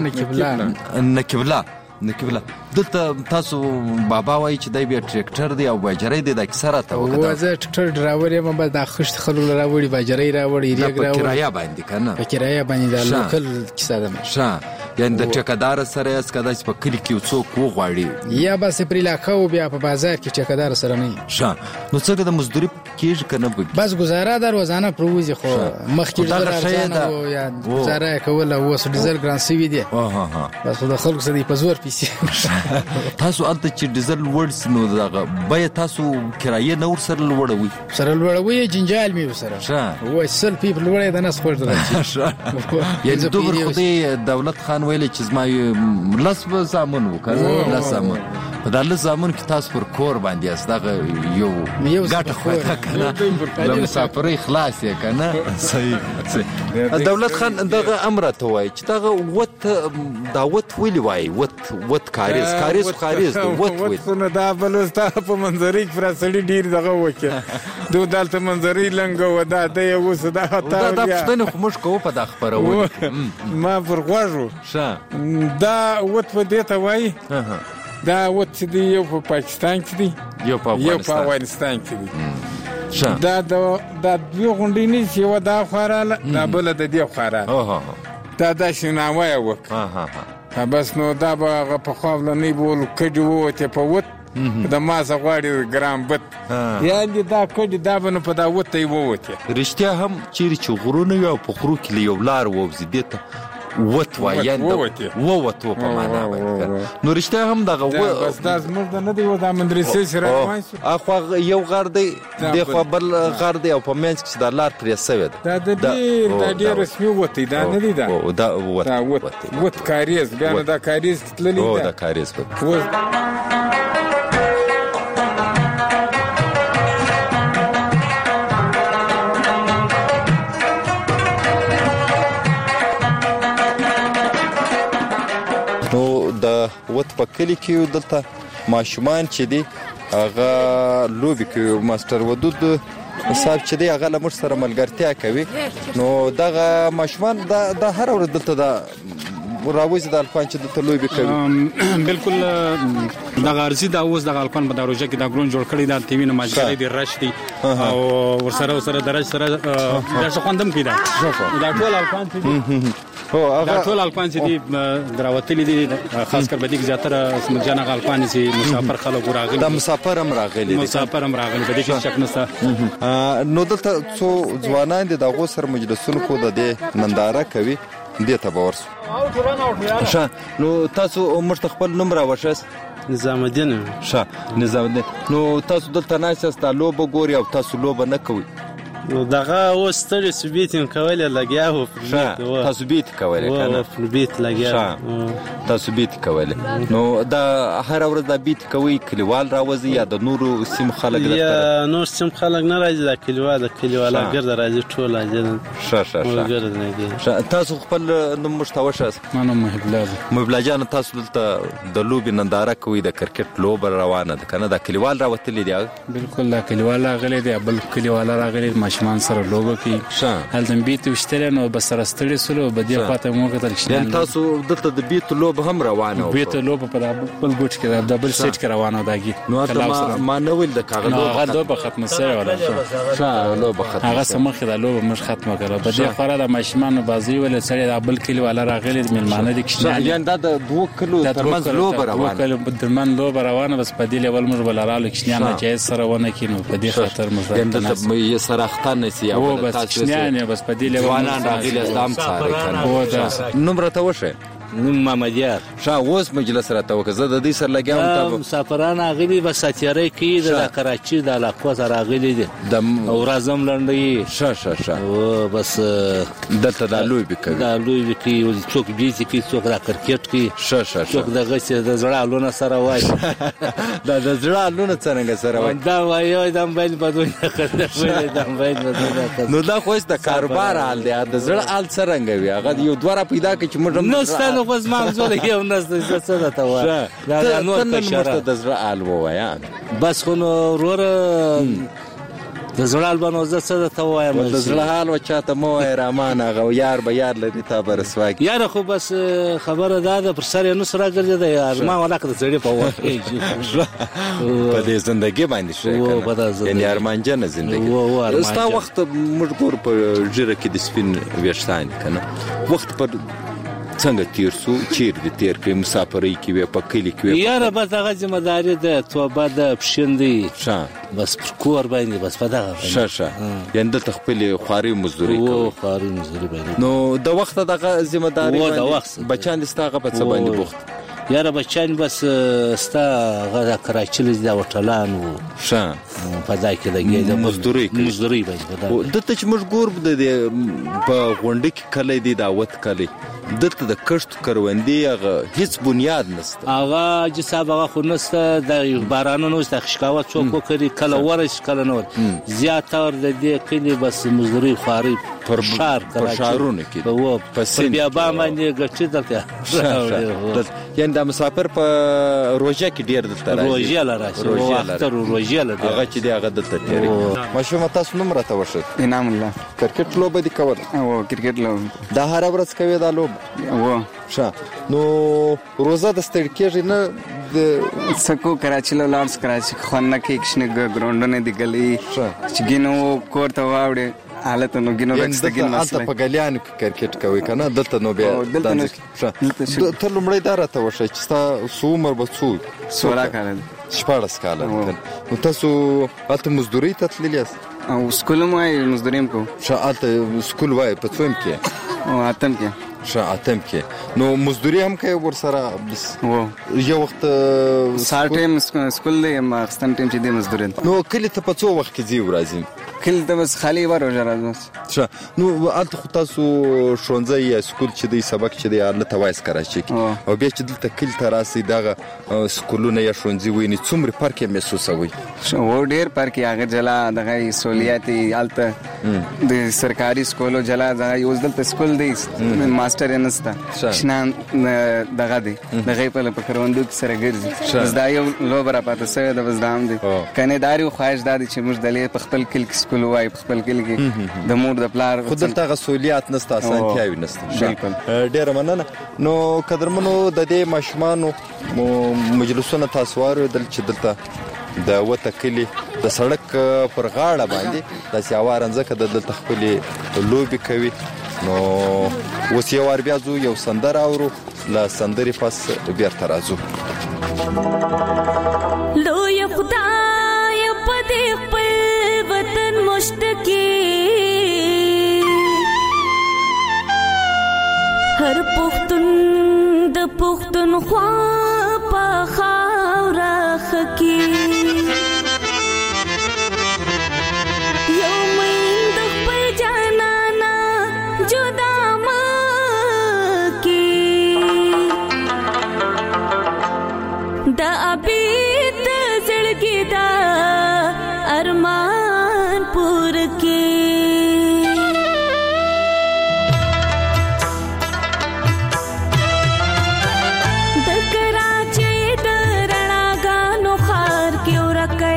نکیبلا دلته تاسو بابا وای چې دای بیا ټریکټر دی او باجری دی د اکثره ته وکړه زه ټریکټر ډرایور یم به د خشت خلک راوړي باجری راوړي ریګ راوړي کرایه باندې کنه په کرایه باندې د لوکل کیسه ده یعنې د ټیکهدار سره یاست که داسې په کلي کې یو څوک وغواړي یا بس پرې علاقه و بیا په بازار کې ټیکهدار سره نه ښه نو څنګه د مزدوري کېږي که نه بګي بس ګزاره در روزانه پر وځي خو مخکې ډېر ارزانه و یا ګزاره یې کوله اوس ډیزل ګران سوي دی بس خو د خلکو سره په زور پیسې تاسو هلته چې ډیزل لوړ سي نو دغه بیه تاسو کرایه نه ورسره لوړوئ جنجال مې ورسره وای سل پیپل لوړې د نس خوړ درځي یعنې دومره خدای دولت خان ویلی چې زما لس زامن وکړه لس زامن په دا لس زامن کې تاسو پر کور باندې یاست دغه یو ګټه خو ده که نه له مسافرۍ خلاص یې که نه صحیح دولت خان دغه امر راته وایي چې دغه دا وت ولې وایي وت کاریز خاریز وت وت دا بل ستا په منظري کې پر سړي ډېر دغه وکړه دو دلته منظري لنګه و دا د یو اوس دا خطا دا پوښتنې خو موږ کوو په دا خپرونه ما پر غوږ دا وت په دې ته وایي دا وت چې دی یو په پاکستان کې دی یو په افغانستان کې دی دا دوی غونډې نه چې یوه دا خوا راله دا بله د دې خوا راله دا داسې نامه یې وکړه بس نو دا به هغه پخوا فلانۍ به ول کډې ووتې په وت د مازه غواړي ګرام بت یعنې دا کډې دا به نو په دا وته یې ووتې رښتیا هم چیرې چې غرونه وي او په غرو کې له یو لار ووځي دې ته وت وایي ووتو په معنا باندې نو رښتیا هم دغه بس دا زموږ د نه دی و دا مدرسې سره روان شو اخوا یو غر دی دخوا بل غر دی او په منځ کې دا لار پرې سوې ده دا ډېر رسمي وتی دا نه دی دا وت کاریز بیا نو دا کاریز تللی ده دا کاریز وت په کلي کې دلته ماشومان چې دي هغه لوبې کوي ماستر ودود صاحب چې دی هغه له موږ سره ملګرتیا کوي نو دغه ماشومان دا هر ورځ دلته راوځي د الفان چې دلته لوبې کوي بالکل دغه ارزي دا اوس دغه الفان په دا روژه کې دا ګرون جوړ کړی دا ټي وي نه ماجګري دی رش دی او ورسره درج سره دا څه خوندم کیدا دا ټول الفان چې دا ټول الفان چې دي دراوتلي دي خاص کر بدیګ زیاتره سمجانه الفان چې مسافر خلک راغلي دا مسافر هم راغلي بدیګ کې شک نشته نو دلته څو ځوانان دي دغه سره مجلسونو کو د ننداره کوي دې ته باور شو نو تاسو موږ خپل نوم راوښاست نظام الدین نو تاسو دلته ناست لوبه ګوري او تاسو لوبه نه کوي نو دغه اوس ستړي سوبیتین کولې لګیا وو تاسو بیت کولې کنه بیت لګیا تاسو بیت کولې نو دا هر ورځ دا بیت کوي کلیوال راوځي یا د نورو سیم خلک یا نور سیم خلک نه راځي دا کلیواله ګرځي راځي ټول راځي تاسو خپل نوم مشتوشاست ما نوم محب جان تاسو دلته د لوبې ننداره کوي د کرکټ لوبه روانه ده کنه دا کلیوال راوتلي دي بالکل دا کلیوال راغلي دي بل کلیوال راغلي ماشومان سره لوبه کوي هلته بیت وشتل نو بس سره ستړي سره بده پاته مو کتل شنه تاسو دلته د بیت لوبه هم روانه بیت لوبه په بل ګوټ کې د بل سیټ کې روانه داږي نو ما نه ویل د کاغذ لوبه ختمه سره ولا لوبه ختمه هغه سمخه د لوبه مش ختمه کړه بده خره د ماشومان بازی ول سره د بل کلی ولا راغلي ملمانه دي کې یعنی دا د دوه کلو ترمنځ لوبه روانه درمن لوبه روانه بس په دې لیول موږ بلراله کې نه جایز سره ونه کینو په دې خاطر موږ سره نسی او بس نه بس په دې لیول وانه راغلی اسلام سره کنه نوم راته وشه نوم محمدیار اوس مجلس راته وکړه د دې سره لګیام ته مسافران راغلي بس ساتيري کې د کراچي د علاقو سره راغلي دي او رازم لنډي او بس دلته د لوی بکی څوک بیسي کې څوک را کرکټ کې څوک د غسه د زړه لونه سره وای دا د زړه لونه څنګه سره وای دا وای د موبایل بدون کړه د موبایل بدون نو دا خو د کاروبار حال دی د زړه حال څنګه وي هغه یو دوره پیدا کې چې موږ نو خو زما زول یو نس د څه ته وای دا نور کشره د زړه حال وای بس خو نور د زړه البانو زه څه ته وایم د زړه حال و چاته مو رحمان هغه یار به یار لري تا برسواک یار خو بس خبره ده پر سر نو سره ګرځي د یار ما ولاکه د زړه په وای په دې ژوندۍ باندې شي یعنی ارمانجن ژوندۍ ستا وخت موږ ګور په جره کې د سپین ویشتان کنه وخت پر څنګه تیر سو چیرې تیر کړی مسافرۍ کې وې په کلی کې یاره بس هغه ذمہداري ده توبه د پښندې ښه بس پر کور باندې بس په دغه ښه یعنی د خپل خواري مزدوري کوي خواري مزدوري باندې نو د وخت دغه ذمہداري د وخت بچان دستاغه په څه باندې بوخت یاره بچان بس ستا غدا کراچي د وټلان وو ښه په ځای کې د مزدوري باندې د ته چې موږ ګور په غونډه کې کله دی دعوت کلی دته د کښت کروندې هغه هیڅ بنیاد نشته هغه چې صاحب هغه خو نشته د بارانونو د خشکاوت څوک وکړي کله ورش کله نور زیات تر د دې کلی بس مزدوري خواري پر شهر شهرونه کې په بیا باندې ګټي دلته یعنی د مسافر په روژه کې ډیر دلته راځي روژه لراشي وخت روژه لري هغه چې دی هغه دلته تیری ماشوم تاسو نوم راته وښه انعام الله کرکټ لوبه دي کول او کرکټ لوبه دا هر ورځ کوي دا لوب و ښه نو روزه د ستړي کېږي نه د سکو کراچي له لارس کراچي خونه کې کښنه ګراوندونه دی گلی چې ګینو کوړه واوړې حالت نو ګینو لکستګین مسله په ګلیانو کې کرکټ کوي کنه دلته نو بیا ته لومړی دا راته وښه چې تاسو عمر به څو 16 کال 14 کال نو تاسو هلته مزدوري ته تللی یاست او سکول مزدوري هم کوم هلته سکول وای په څوم کې او اتم کې اتم کې نو مزدوري هم کوي ورسره بس یو وخت سار ټایم سکول دی ما ختم ټایم چې دی مزدوري نو کله ته په څو وخت کې ځي ورځي کله ته بس خالی ورو راځم نو الته خو تاسو ښوونځی یا سکول چې دی سبق چې دی الله توایس کراچي او بیا چې دلته کله ته راسي دغه سکولونه یا ښوونځي ویني څومره فرق محسوسوي و ډیر فرق هغه جلا دغه سہولیاتي الته د سرکاري سکولو جلا دغه یو دلته سکول دی ماستر نستا شنان دغه دی دغه په کروندو کې سره ګرځي بس دا یو لوبه را پاتې سوی د وزدام دی کنه داري خواهش دادی چې موږ دلې په خپل کل کې سکول وای په خپل کل کې د مور د پلار خود دلته غسولیات نستا اسانتیاوي نستا بالکل ډیر مننه نو قدرمنو د دې ماشومانو مجلسونه تاسو واره دل چې دلته د وته کلی د سړک پر غاړه باندې د سیاوارنځکه د دلته خپل لوبي کوي نو اوس یو ور بیا زو یو سندر اورو لا سندري پس بیرته راځو لوی خدای په دې خپل وطن مشتکی هر پختون د پختون خوا په خاورا خکی دا ابید زړګي دا ارمان پور کې د کراچي د رڼاګانو خار کې ورکه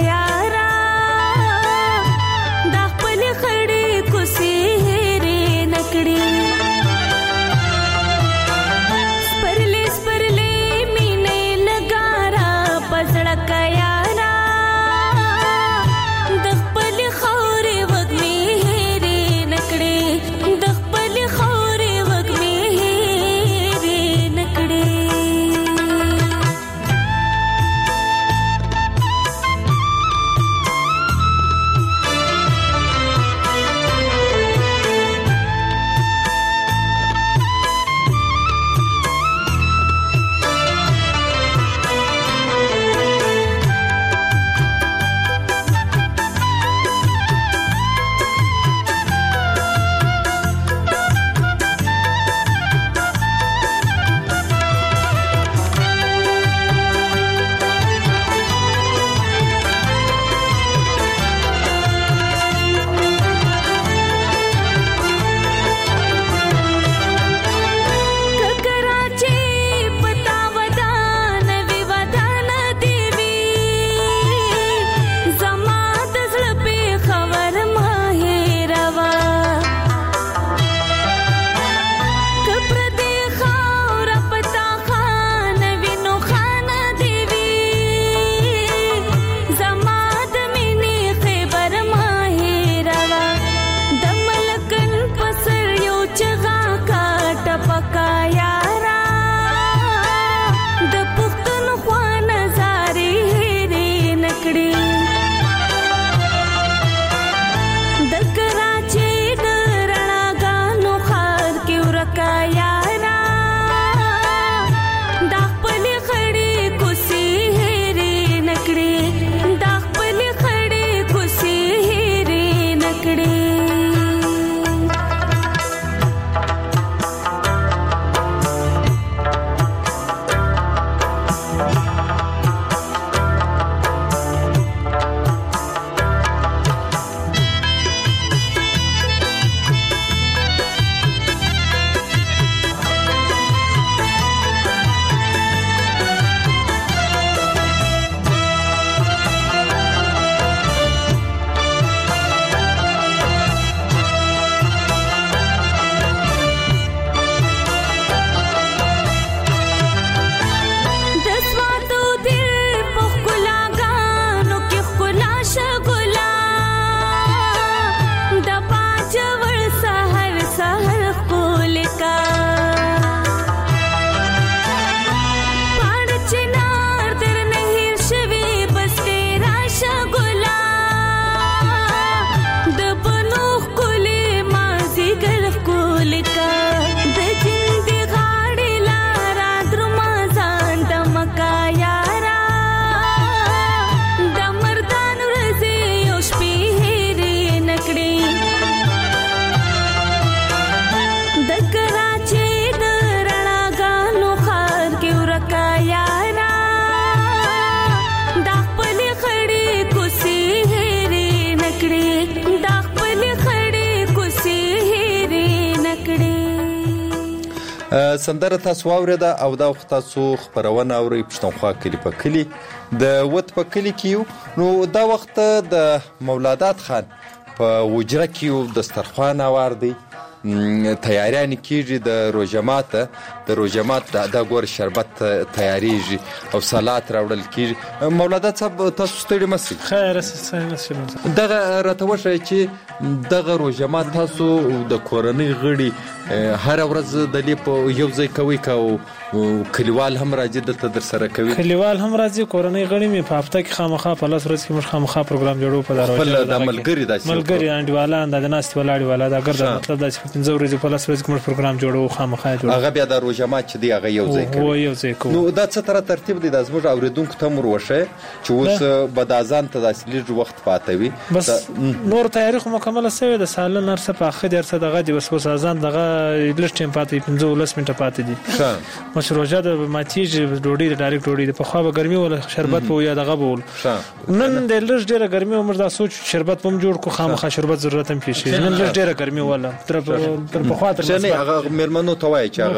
سندره تاسو واورېده او دا وخت تاسو خپرونه اورئ پښتونخوا کلي په کلي د وت په کلي کې یو. نو دا وخت د مولادات خان په وجره کې یو دسترخوان اوار دی تیاریانې کېږي د روژه مات دا ګوره شربت تیاریږي او سلات راوړل کېږي. مولادات صاحب تاسو ستړي مه شئ. خیر دغه راته وښایه چې دغه روژه مات تاسو د کورنۍ غړي هره ورځ د دې په یو ځای کوئ که کلیوال هم راځي دلته در سره کوي؟ کلیوال هم راځي، کورنۍ غړي مې په هفته کې خامخا په 10 ورځ کې موږ خامخا پروګرام جوړو په دروازه خپل د ملګري انډیوالان د ناستې ولاړې والا دا ګرځي مطلب دا چې 15 ورځې په 10 ورځې کې موږ پروګرام جوړو خامخا جوړو. هغه بیا د روژه مات چې دی هغه یو ځای کوي. نو دا څه تر ترتیب دی دا زموږ اوریدونکو ته مور وښیه چې اوس به د اذان ته داسې لږ وخت پاته وي بس نور تیاری خو مکمله شوې ده. سالن هرڅه په اخر درڅه دغه دی بس اذان دغه لږ ټیم پاتې 15 منټه پاتې دي. مش روژه د ماتیږي ډوډۍ د ډایرکټ ډوډۍ د پخوا به ګرمي ولا شربت په یا دغه بول نن د لږ ډیره ګرمي عمر دا سوچ شربت پم جوړ کو خامخا شربت ضرورت هم پیښ نن لږ ډیره ګرمي ولا تر پخوا تر نه هغه مېرمنو ته وایي چې هغه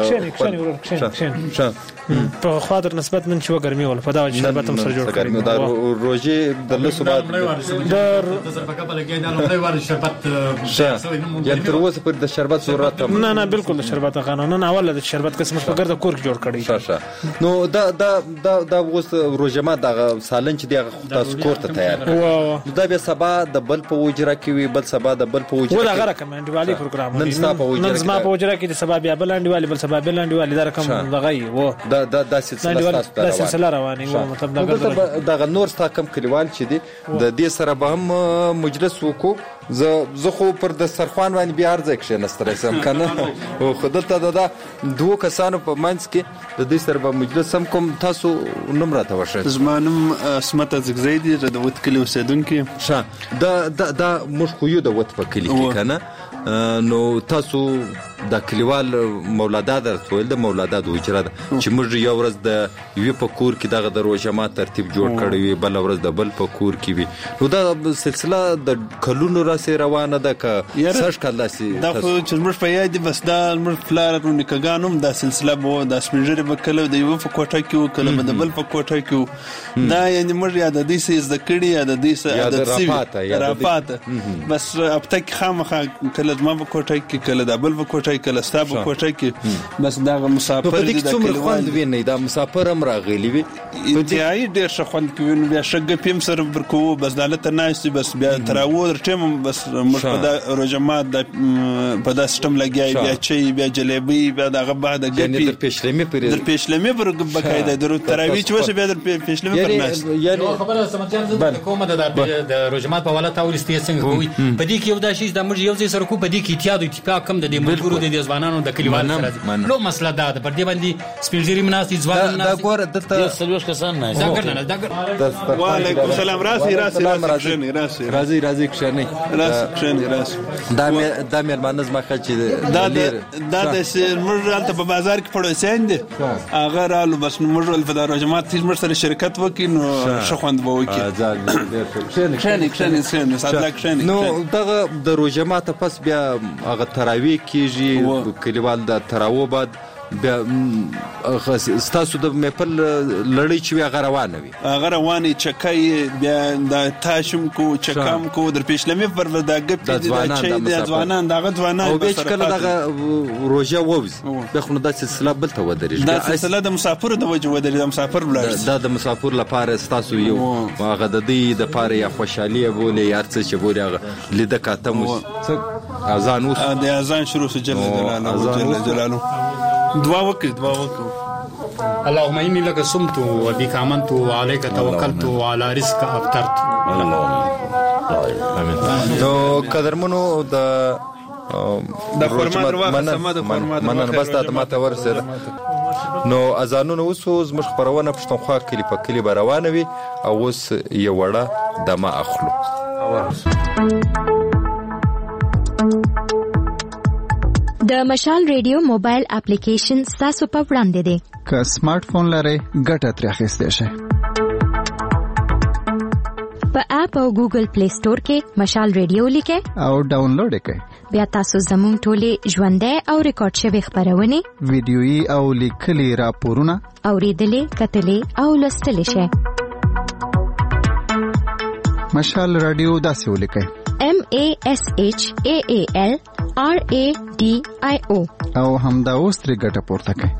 په خاطر نسبت نن شو ګرمي ولا په دا شربت هم سره جوړ کړی دا روزي د لسو بعد در زربکه په لګي دا لومړی وار شربت یا تر اوسه پر د شربت ضرورت نه بالکل شربت قانون نه اول د شربت قسم په ګرد کور جوړ کړی. نو دا اوس روزه ما د سالن چې دغه تاسو کور ته تیار دا به سبا د بل په وجره کې وي بل سبا د بل په وجره ولا غره کمنډ والی پروګرام نن سبا په وجره کې د سبا بیا بل انډیوالي بل سبا بل انډیوالي دا رقم دغه و دا سلسله روانه و مطلب دا نور ستا کم کلیوال چې دي د دې سره به هم مجلس وکړو. زه خو پر دسترخوان باندې بیا ارزه کښېنستلی سم که نه خو دلته د دوو کسانو په منځ کې د دوی سره به مجلس هم کوم. تاسو نوم راته وښایئ. زما نوم اسمت ازګزی دی د وت کلي اوسېدونکی. دا موږ خو یو د وت په کلي کې که نه نو تاسو د کلیوال مولادات درته ویل د مولادات وجره ده چې موږ یو ورځ د یوې په کور کې دغه د روژه مات ترتیب جوړ کړی وي بله ورځ د بل په کور کې وي. نو دا سلسله د کلونو راسې روانه ده که سږ کال داسې دا خو چې موږ په یاد دي بس دا موږ پلار نیکهګان هم دا سلسله به دا سپین ږیري به کله د یوه په کوټه کې وو کله به د بل په کوټه کې وو. دا یعنې موږ یا د دوی څه زده کړي یا د دوی څه عادت سوي رافاته بس هفته کې خامخا کله زما په کوټه کې کله د بل په کوټه کله ستا په کوټه کې بس دغه مسافر په دې کې څومره خوند ویني دا مسافر هم راغلی وي انتهایی ډېر ښه خوند کوي. بیا ښه ګپې هم سره ورکوو بس دالته ناستې بس بیا تراوو در ټیم بس موږ په دا روژه مات په دا سیسټم لګیایي بیا چای بیا جلیبۍ بیا دغه بعد ګپې در پیشلمې پر بقاعده در تراویح چې وشي بیا در پیشلمې پر ناست. یعنې خبره سمجان زه کومه د روژه مات په حواله تاول استیا څنګه کوي په دې کې یو دا شی د موږ یو ځای سره کو په دې کې اتحاد کم د دې ملګرو د ځوانانو د کلیوال سره نو مسله دا ده پر دې باندې سپیلزيري مناسي ځوان دا ګوره دلته سلوش کسان نه دا وعلیکم السلام راسي کښېنئ دا مېرمانه زما ښه چې دا د موږ هلته په بازار کې پړوسیان دي هغه رالو بس موږ په دا روژه مات موږ سره شرکت وکړي نو ښه خوند به وکړي. کښېنئ نو دغه د روژه ماته پس بیا هغه تراویح کېږي کلیوال د تراوو بعد بیا ستاسو د میپل لړۍ چې وي هغه روانه وي هغه روانې چکۍ بیا د تاشم کو چکم کو در پیشلمې پر دا ګپ دي دا چي د ځوانان دغه ځوانان او بیا چې کله دغه روژه ووځي بیا خو نو دا سلسله بلته ودرېږي دا سلسله د مسافرو د وجې ودرېږي د مسافر ولاړ دا د مسافر لپاره ستاسو یو هغه د دوی دپاره یا خوشحالي یې بولې یا هر څه چې بولې هغه لیده کاتم اذان اوس د اذان شروع شو جل جلاله دعا وکړو اللهم اني لك صمت وبك امنت وعليك توكلت وعلى رزقك افطرت. امين. نو قدرمنو د خرما دروازه مننه بس دا ماته ورسېده. نو اذانونه اوس زموږ خپرونه پښتونخوا کلي په کلي به روانه وي او اوس یو وړه دمه اخلو. د مشال ریډیو موبایل اپلیکیشن ستاسو په وړاندې دی. که سمارټ فون لرئ ګټه ترې اخیستی شئ. په اپ او ګوګل پلی سٹور کې مشال ریډیو لیکه او ډاونلوډ کړئ. بیا تاسو زموږ ټولې ژوندۍ او ریکارډ شوی خبرونه ویډیويي او لیکلي راپورونه اوریدلې کتلې او لوستلې شئ. مشال رادیو داسې ولیکئ MASHAAL RADIO او همدا اوس ترې ګټه پورته کړئ.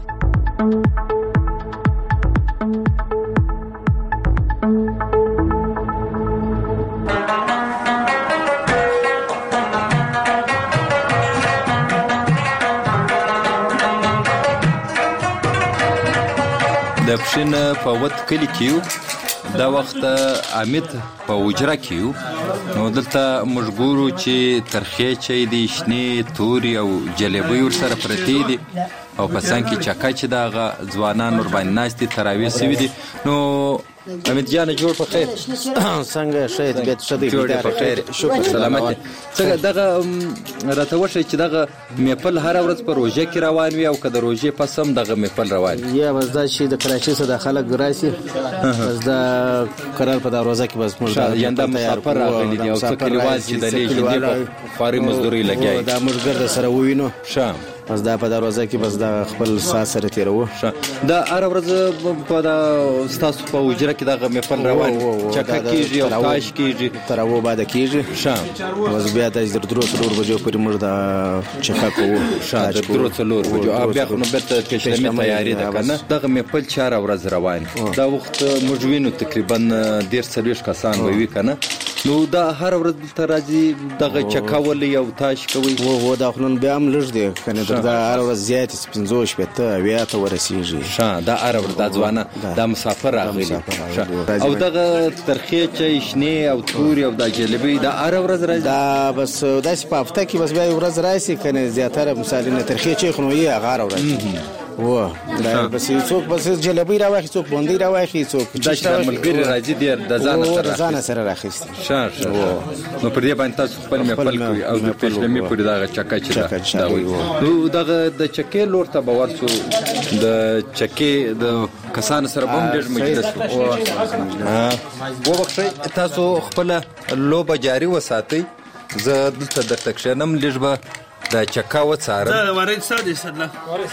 د پښین په وت کلی کیو دا وخت امید په وجره کیو نو دلته مجبورو چې ترخې چي دي شنې توري او جلبي ور سره پرتی دي او په څنګه کې چکا چې دا ځوانان ور باندې ناشتي تراوی سوي دي. نو امید جان جوړ په خیر څنګه شهید بیت شدی جوړ په خیر شکر سلامت. څنګه دغه راته وشي چې دغه میپل هر ورځ په روزه کې روان وي او کله روزه پسم دغه میپل روان یا بس دا شي د کراچي څخه د خلک راسي بس دا قرار په د روزه کې بس موږ یاندا مسافر راغلي دي او څه کلیوال چې د لیږي په خاري مزدوري لګي دا موږ ګرځ سره ووینو شام بس دا په دروازه کې بس دا خپل ساس سره تیرو دا هر ورځ په دا ستاسو په وجره کې دا میپل روان چکه کیږي او تاش کیږي تر و بعد کیږي شام بس بیا د درو څلور بجو پورې موږ دا چکه کوو شام درو څلور بجو بیا خو نو بیت پېښلمه تیاری ده کنه دغه میپل 4 ورځ روان دا وخت موږ وینو تقریبا 130 کسان وي کنه نو دا هر ورځ ته راځي دغه چکه ولې او تاش کوي و دا خلون بیا هم لږ دی کنه دا هر ورځ زیات 15 شپته بیا ته ورسیږي شان دا هر ورځ د ځوانه دا مسافر راغلي او دغه ترخې چې شنه او توري او د جلبي دا هر ورځ راځي دا بس داسې په هفته کې بس بیا ورځ راشي کنه زیاتره مثال نه ترخې چې خنوي هغه ورځ و دا بس څوک بس جلبي راوخی څوک باندې راوخی څوک د ملګری راځي د ځان سره راخیست شان نو پر دې باندې تاسو خپل میپل کوي او د پښلمي پر دا چکه چې دا وي نو دغه د چکه لور ته باورسو د چکه د کسان سره بم ډېر مجلس و وبخښي تاسو خپل لوبه جاری وساتئ زه دلته درته کښنم لږ به د چکه وڅارم دا ورید ساده سره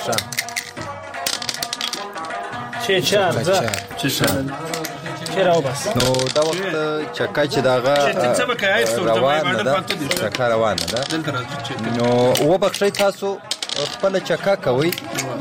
چیرې بس نو دا وخت چکه چې داغه روانه ده چکه روانه ده نو وبخښئ تاسو خپل چکه کوي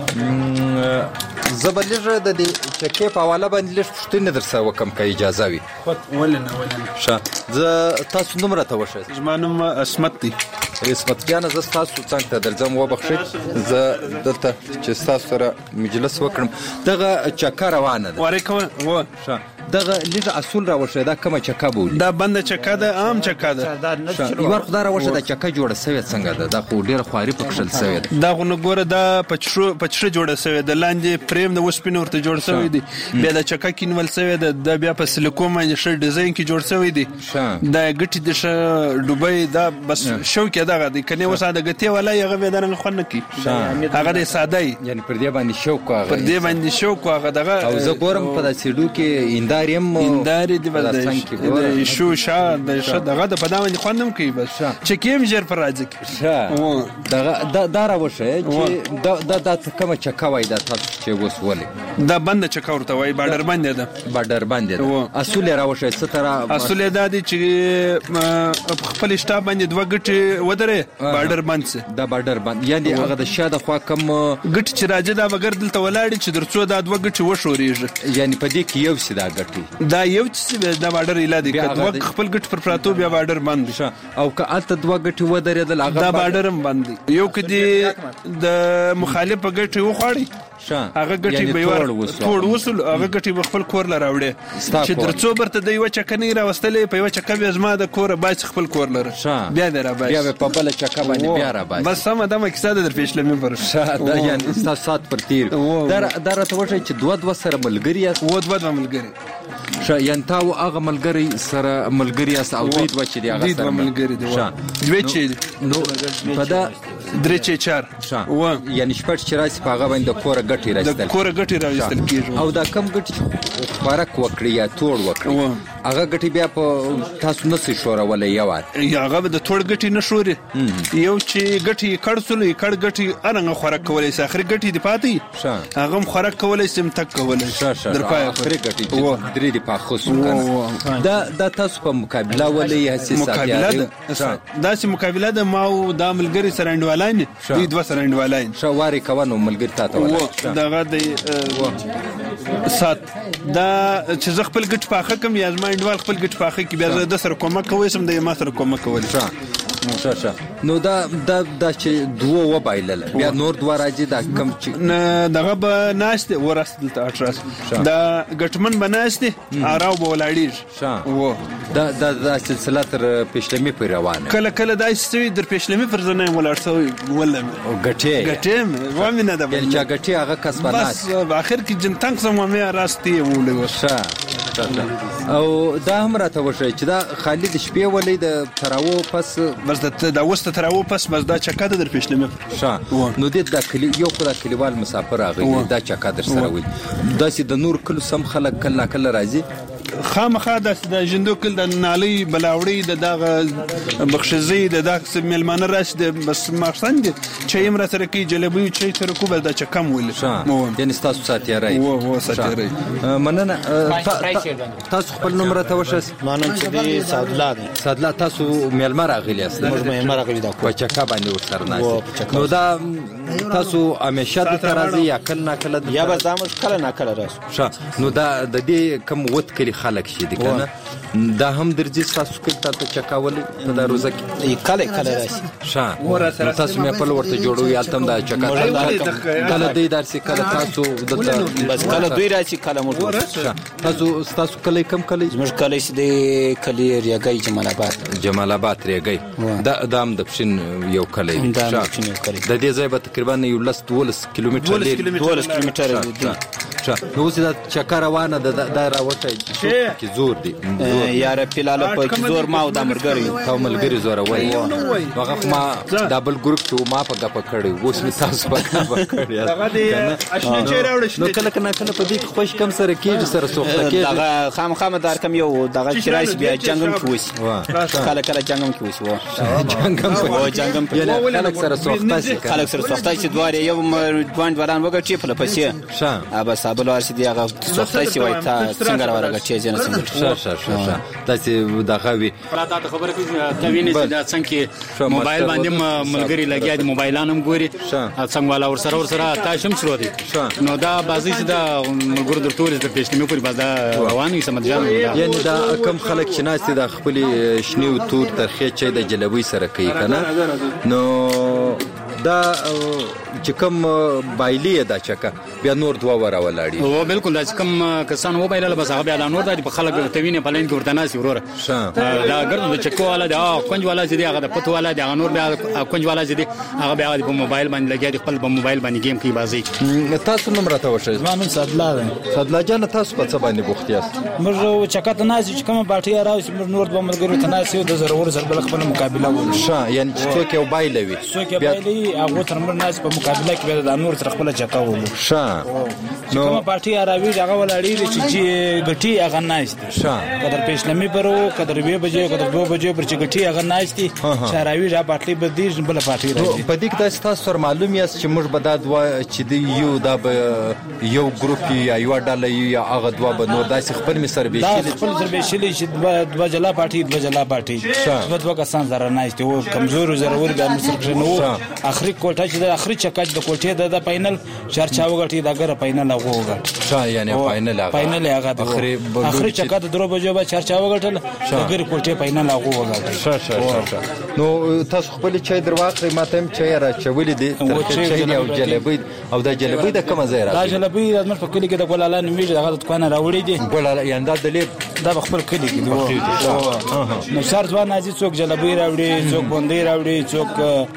زبرلېږه د دې چکه په حواله باندې لږ پوښتنې درسره وکم که اجازه وي ولنه ښه زه تاسو نوم راته وښایاست زما نوم اسمت دی اسمت جانه زه ستاسو څنګ ته درځم وبخښئ زه دلته چې ستاسو سره مجلس وکړم دغه چکه روانه ده وارې کوه ښه دغه لږ اصول راوښیه دا کومه چکه بولي دا بنده چکه ده عام چکه ده یوار خو دا راوښیه دا چکه جوړه سوې څنګه ده دا خو ډېره خواري پکښل سوې ده دا خو نو ګوره دا په چښه جوړه سوې ده لاندې فریم د اوسپنې ورته جوړ سوی دی بیا د چکه کینول سوی ده دا بیا په سلیکون باندې ښه ډیزاین کې جوړ سوی دی دا ګټې د ښه ډوبۍ دا بس شوق یې دغه دی کنه وسه د ګټې ولا هغه به درنګ خوند نه کی هغه د ساده یعنی پر دې باندې شوق هغه پر دې باندې شوق هغه دغه او زه ګورم په داسې ډو کې انداري دی بل شو شا د ښه دغه د په دا باندې خوندم کوي بس چې کیم جر پر راځي دغه دا راوښه چې دا کومه چکه وای دا تاسو چې وسولې دا بنده چکه ورته وای بارډر باندې ده بارډر باندې ده اصول راوښه ستاره اصول دا دي چې خپل شتاب باندې دوه ګټي ودره بارډر باندې دا بارډر باندې یعنی هغه د شاده خوا کم ګټ چې راځي دا بغیر دلته ولاړ چې درڅو دا دوه ګټي وشوريږي یعنی په دې کې یو سیدا ګټي دا یو چې دا بارډر اله دي کله خپل ګټ پر پراتو بیا بارډر باندې او که الته دوه ګټي ودره د هغه دا بارډر باندې یو کدي د مخالف ګټي وخاړي هغه ګټي به ټول وصل هغه ګټي به خپل کور لراوړي چې درڅو برته د یو چکنی راوستلې په یو چکه به زما د کور باج خپل کور لره بیا درا باج بیا په بل چکه باندې بیا را باج بس سم دمه کیسه در پیښلمې پر دا یعنی تاسو سات پر تیر در ته وځي چې دوه سره ملګری یاست دوه ملګری یعنی تاسو هغه ملګری سره ملګری یاست او دوی دوه چې دی هغه سره ملګری دی دوی چې نو په دا درې چې چار و یعنی شپږ چې راځي په هغه باندې کور ګټي راځي د کور ګټي راځي او دا کم ګټي فرق وکړي یا توړ وکړي هغه ګټي بیا په تاسو نسي شورولې یو هغه د ټول ګټي نشوري یو چې ګټي کړسلې کړ ګټي ارنګ خوراک کولای شي اخر ګټي دی پاتې هغه خوراک کولای شي تک کولای در پای اخر ګټي درې دی په خصوص کنه دا تاسو په مقابله ولې حساسیت دا چې مقابله د ماو د ملګری سره انډوالان دي دوه سره انډوالان شواري کوونو ملګری تاسو ولا دغه د سات دا چې زه خپل ګټ پاخه کوم یا زما انډوال خپل ګټ پاخه کې بیا زه د سره کومک کوي سم د ما سره کومک کوي نو دا چې دوه و بایلل بیا نور دوه راځي دا کم چې دغه به ناشته ورسته اټراس دا ګټمن بناشته اراو بولاړي و دا سلسله تر پښلمي پر روانه کله دا چې در پښلمي پر ځنه ولاړ سوی ولا ګټه و مینه دا بل چې ګټه هغه کسبانه بس اخر کې جنتنګ سم مې راستي ولې او دا هم راته وشي چې دا خالد شپې ولې د تراو پس بس دا وسته تراو پس بس دا چکه در پښلمه نو دې دا یو خدای کلیوال مسافر راغلی دا چکه در سره وي دا چې د نور کلو سم خلک کله راځي خامخا د جندو کل د نالي بلاوړي د دغه بخشزي د دغه ملمانه راش د بس مخسن دي چې امر سره کې جلبي چې تر کو بل د چکم ویل یعنی تاسو ساتيرای و ساتيرای مننه تاسو خپل نمبر ته وشس مانم چې دی صادلا تاسو ملمر راغلی است موږ ملمر راغلی دا په چکا باندې ورسره ناست نو دا تاسو همیشه د ترازی یا کله یا به زموږ کله راشو نو دا د دې کم وت کلی خلک شي دي کنه دا هم درځي تاسو کې تاسو چکاولې دا روزه کې کله راشي تاسو مې په ورته جوړو یا تم دا چکا کله دې درسي کله تاسو بس کله دوی راشي کله موږ تاسو کله کم کله موږ کله چې د کلی ریګي جمال آباد ریګي دا هم د پښین یو کله د دې ځای به تقریبا 12 کیلومتر نو دا چکر روانه دا راوټه کې زور دی یاره پیلاله په کې زور ما او د ملګری زور وای هغه ما دبل ګروپ ته ما په غپ کړی اوس می تاسو په غپ کړی نو کله په دې خوش کم سره کې سره سوخته کې دغه خامخامه دار کم یو دغه چرایس بیا جنگم کې وسی کله جنگم کې وسی جنگم خلک سره سوخته چې دواره یو دوان وګړي چې په پسې ابا صابل ورسې دی هغه سوخته چې وای تا څنګه راوړل چې جن څنګه تاسو دغه وی پراته خبره کوي توینې چې دا څنګه موبایل باندې ملګری لګیا دی موبایلانم ګوري څنګه والا ورسره تاسو هم شروع دي نو دا بازي چې دا ملګرو د ټول د پېښنې پورې باز رواني سمجھ یعنی دا کم خلک چې ناس د خپل شنی او تور ترخه چې د جلبوي سره کوي کنه نو دا چې کوم بایلی دا چکه بیا نور دوا ورا ولاړی او بالکل دا چې کوم کسان و بایله بس هغه بیا نور د خلک توینې په لین کې ورته ناس وروره دا ګرځي د چکو والا دا کنج والا چې دی هغه د پتو والا دا نور بیا کنج والا چې دی هغه بیا په موبایل باندې لګیا دی خپل په موبایل باندې گیم کوي بازي تاسو نمبر ته وشه زمانه صدلا جان تاسو په څه باندې بوختي است موږ چکه ناس چې کوم باټي راوځي موږ نور به ملګرو ته ناس یو د ضرور سره بل خپل مقابله وو یعنی څوک یو بایله وي بیا هغه تر موږ ناس په مقابله کې به د نور سره خپل چکه وو نو کوم پارټي راوي هغه ولاړی چې غټي هغه ناس دي قدر پېښلمي پرو قدر 2 بجې قدر 2 بجې پر چې غټي هغه ناس دي شراوي را پارټي بدی بل پارټي راځي په دې کې د تاسو معلوم یاست چې موږ به دا دوا چې دی یو دا یو ګروپ یا یو ډله یا هغه دوا به نور داسې خپل مسر به شي خپل سر به شي چې دوا جلا پارټي دوا کسان زره ناس دي او کمزور ضرور به مسر نو اخري کوټه چې د اخري چکچ د کوټه د فائنل چرچا وګټي دا غره فائنل هغه وګټ یعنی فائنل هغه اخري چکه د درو بجو به چرچا وګټل د غره کوټه فائنل هغه وګټ نو تاسو خپل چای درواخې ماته چای را چولې دي چای او جلبي او د جلبي د کوم ځای دا جلبي د مر په کلی کې د ګولاله نیمه دغه د کوانه راوړي دي ګولاله یعنی دا د د خپل کلی کې نو شرط باندې څوک جلبي راوړي څوک بوندې راوړي څوک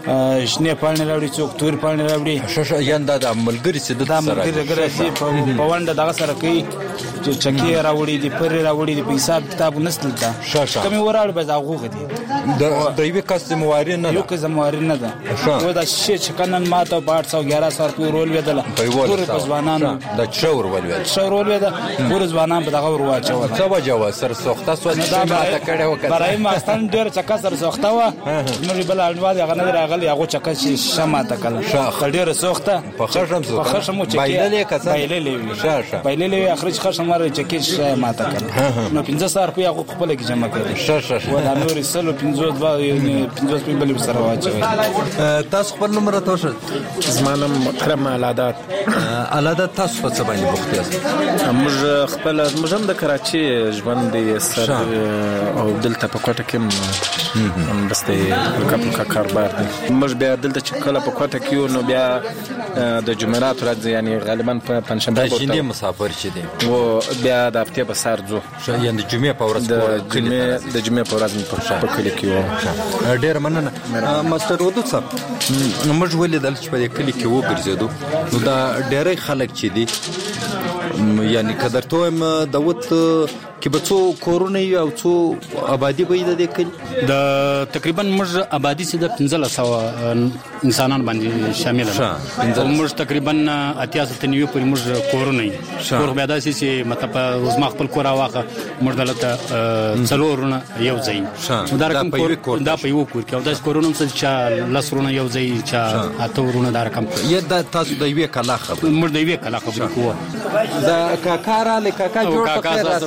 شنه پاڼې راوړي څوک تور پاڼې راوړي شاشه یاندا د ملګری سي د ملګری په وانډه دغه سره کوي چې چکی راوړي دي پر راوړي دي په حساب کتاب نسل ته کمی وراړي به زاغوغه دي د یوه کس موارد نه یو کس موارد نه ده نو دا شي چې کنن ماته 811 په رول ودله ټول په ځوانانو د شاور ودا ټول ځوانان په دغه ورواچو څه وجه سر سوخته سو چې ماته کړه وکړه برای ماستان ډیر چکا سر سوخته و نو بل انواد هغه نه راغلی هغه چکا چې شماته کله ډیر سوخته په خشم چې بایللې اخرج خشم مر چې کې ماته کله نو 15 سر په هغه خپل کې جمع کړي ولا نور سلو 15 په بل سره واچوي تاسو خپل نمبر تاسو زمانم کرم علادات تاسو په څه باندې بوخت یاست موږ خپل موږ هم د کراچي ژوند سر او دلته په کوټه کې بس د کاپل کاروبار دی موږ بیا دلته چې کله په کوټه کې نو بیا د جمعرات ورځ یعنی غالبا په پنځشنبه ورته شینې مسافر چې دی او بیا د هفته په سر ځو یعنی د جمعې په ورځ د جمعې په ورځ په کلی کې و ډیر مننه ماستر ودود صاحب موږ ولیدل چې په کلی کې وګرځېدو نو دا ډېرې خلک چې دي یعنی قدرته هم داوت کې به څو کورونه او څو آبادی به د کلی د تقریبا موږ آبادی سي د 1500 انسانان باندې شامل دي موږ تقریبا 88 پورې موږ کورونه کور بیا داسې چې مطلب روزما خپل کور واخه موږ دلته څلورونه یو ځای دا رقم دا په یو کور کې او داس کورونه چې لسرونه یو ځای چې اتورونه دا رقم یدا تاسو د یوې کلا خبر موږ د یوې کلا خبر کوو دا کاکا را لکه کاکا جوړ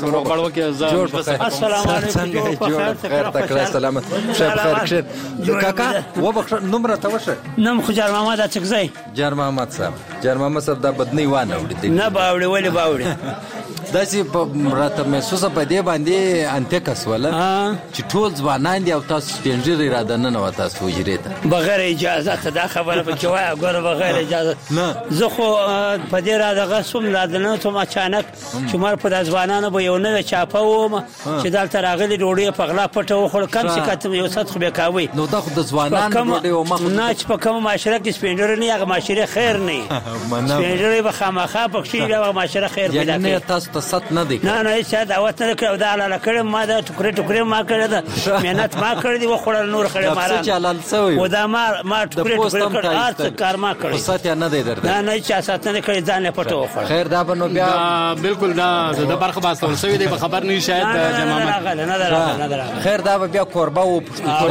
السلام علیکم خیر تکړه سلامت شپ خیر کاکا و بخښ نمبر ته وشه نم خو جار محمد اچکزی جار محمد صاحب دا بدنی وانه وړي نه باوړي ولې باوړي داسې راته محسوسه په دې باندې انتکس ولا چې ټول ځوانان دي او تاسو سپینجری را دننه و تاسو وجرې ته بغیر اجازه ته دا خبره پکې وای ګوره بغیر اجازه زه خو په دې را دغه سوم را دننه ته اچانک چې مر په ځوانانو به یو نه چاپه و چې دلته راغلي ډوډۍ په غلا پټه وخور کم څه کتم یو څه خو به کاوي نو دا خو د ځوانانو ډوډۍ و مخ نه چې په کوم معاشره کې سپینجری نه هغه معاشره خیر نه سپینجری به خامخا پکې هغه معاشره خیر پیدا کوي ست نه دی نه هیڅ دعوت نه کړو دا لاله کړم ما دا ټوکرې ما کړی دا مهنت ما کړی دی وخوړل نور کړی ماران څه چلال سوی و دا ما ټوکرې کړ کار ما کړی ست نه دی درته نه هیڅ سات نه کړی ځان له پټو وخوړ خیر دا بنو بیا بالکل دا د برخه باستول سوی دی خبر نه شاید جماعت نه خیر دا بیا قربا و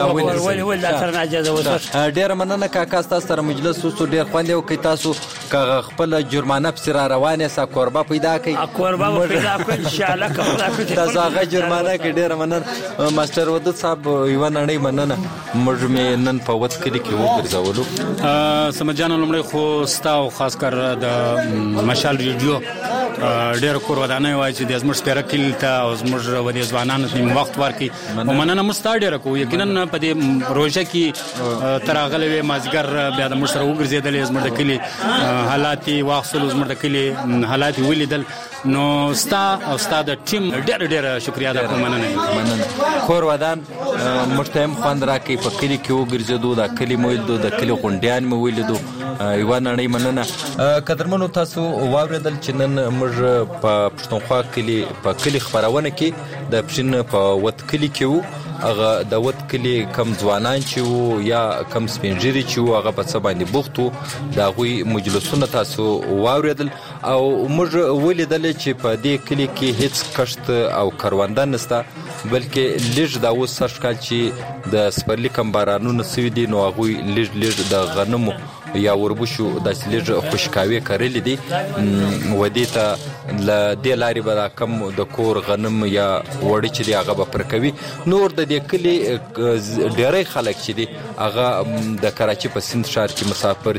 ول دا تر نه اجازه وته ډیر مننه کاکا تاسو سره مجلس وسو ډیر خوند یو کی تاسو خپل جرمانه پر روانه سا قربا پیدا کی قربا پیدا کو ان شاء الله تاسو هغه جرمانه کې ډیر مننه ماستر ودود صاحب یو نړۍ مننه موږ نن په وڅ کلی کې وګرځولو سمجان لمړی خو ستاو خاص کر د مشال ریډیو ډیر کور ودانه وای چې د زموږ سپیره کلی ته او زموږ ودی ځوانانو ته وخت ورکړي ومننه مستاډیر کو یقینا په دې روزه کې تراغلې مازګر بیا د مشر وګرځیدل زموږ د کلی حالات واخصل زموږ د کلی حالات ولیدل نو استاد ټیم ډېر شکریا ده مننه کور ودان مشتهم خوند راکې په کلی کې وګرځېدو د کلی مویلدو د کلی غونډیان مو ولیدو یو نړۍ مننه قدرمنو تاسو واوریدل چې نن موږ په پښتونخوا کلی په کلی خبرونه کې د پښین په وت کلی کې وو هغه د وت کلی کم ځوانان چې وو یا کم سپینجری چې وو هغه په څه باندې بوخت وو د هغوی مجلسونه تاسو واوریدل او موږ ولیدل چې په دې کلی کې هیڅ کښت او کرونده نشته بلکې لږ دا اوس سږ کال چې د سپرلي کم بارانونه سوي دي نو هغوی لږ د غنمو یا وربشو داسې لږ خوشکاوي کرلې دي ودې ته له دې لارې به دا کم د کور غنم یا وړي چې دی هغه به پر کوي نور د دې کلي ډېری خلک چې دي هغه د کراچي په سند ښار کې مسافر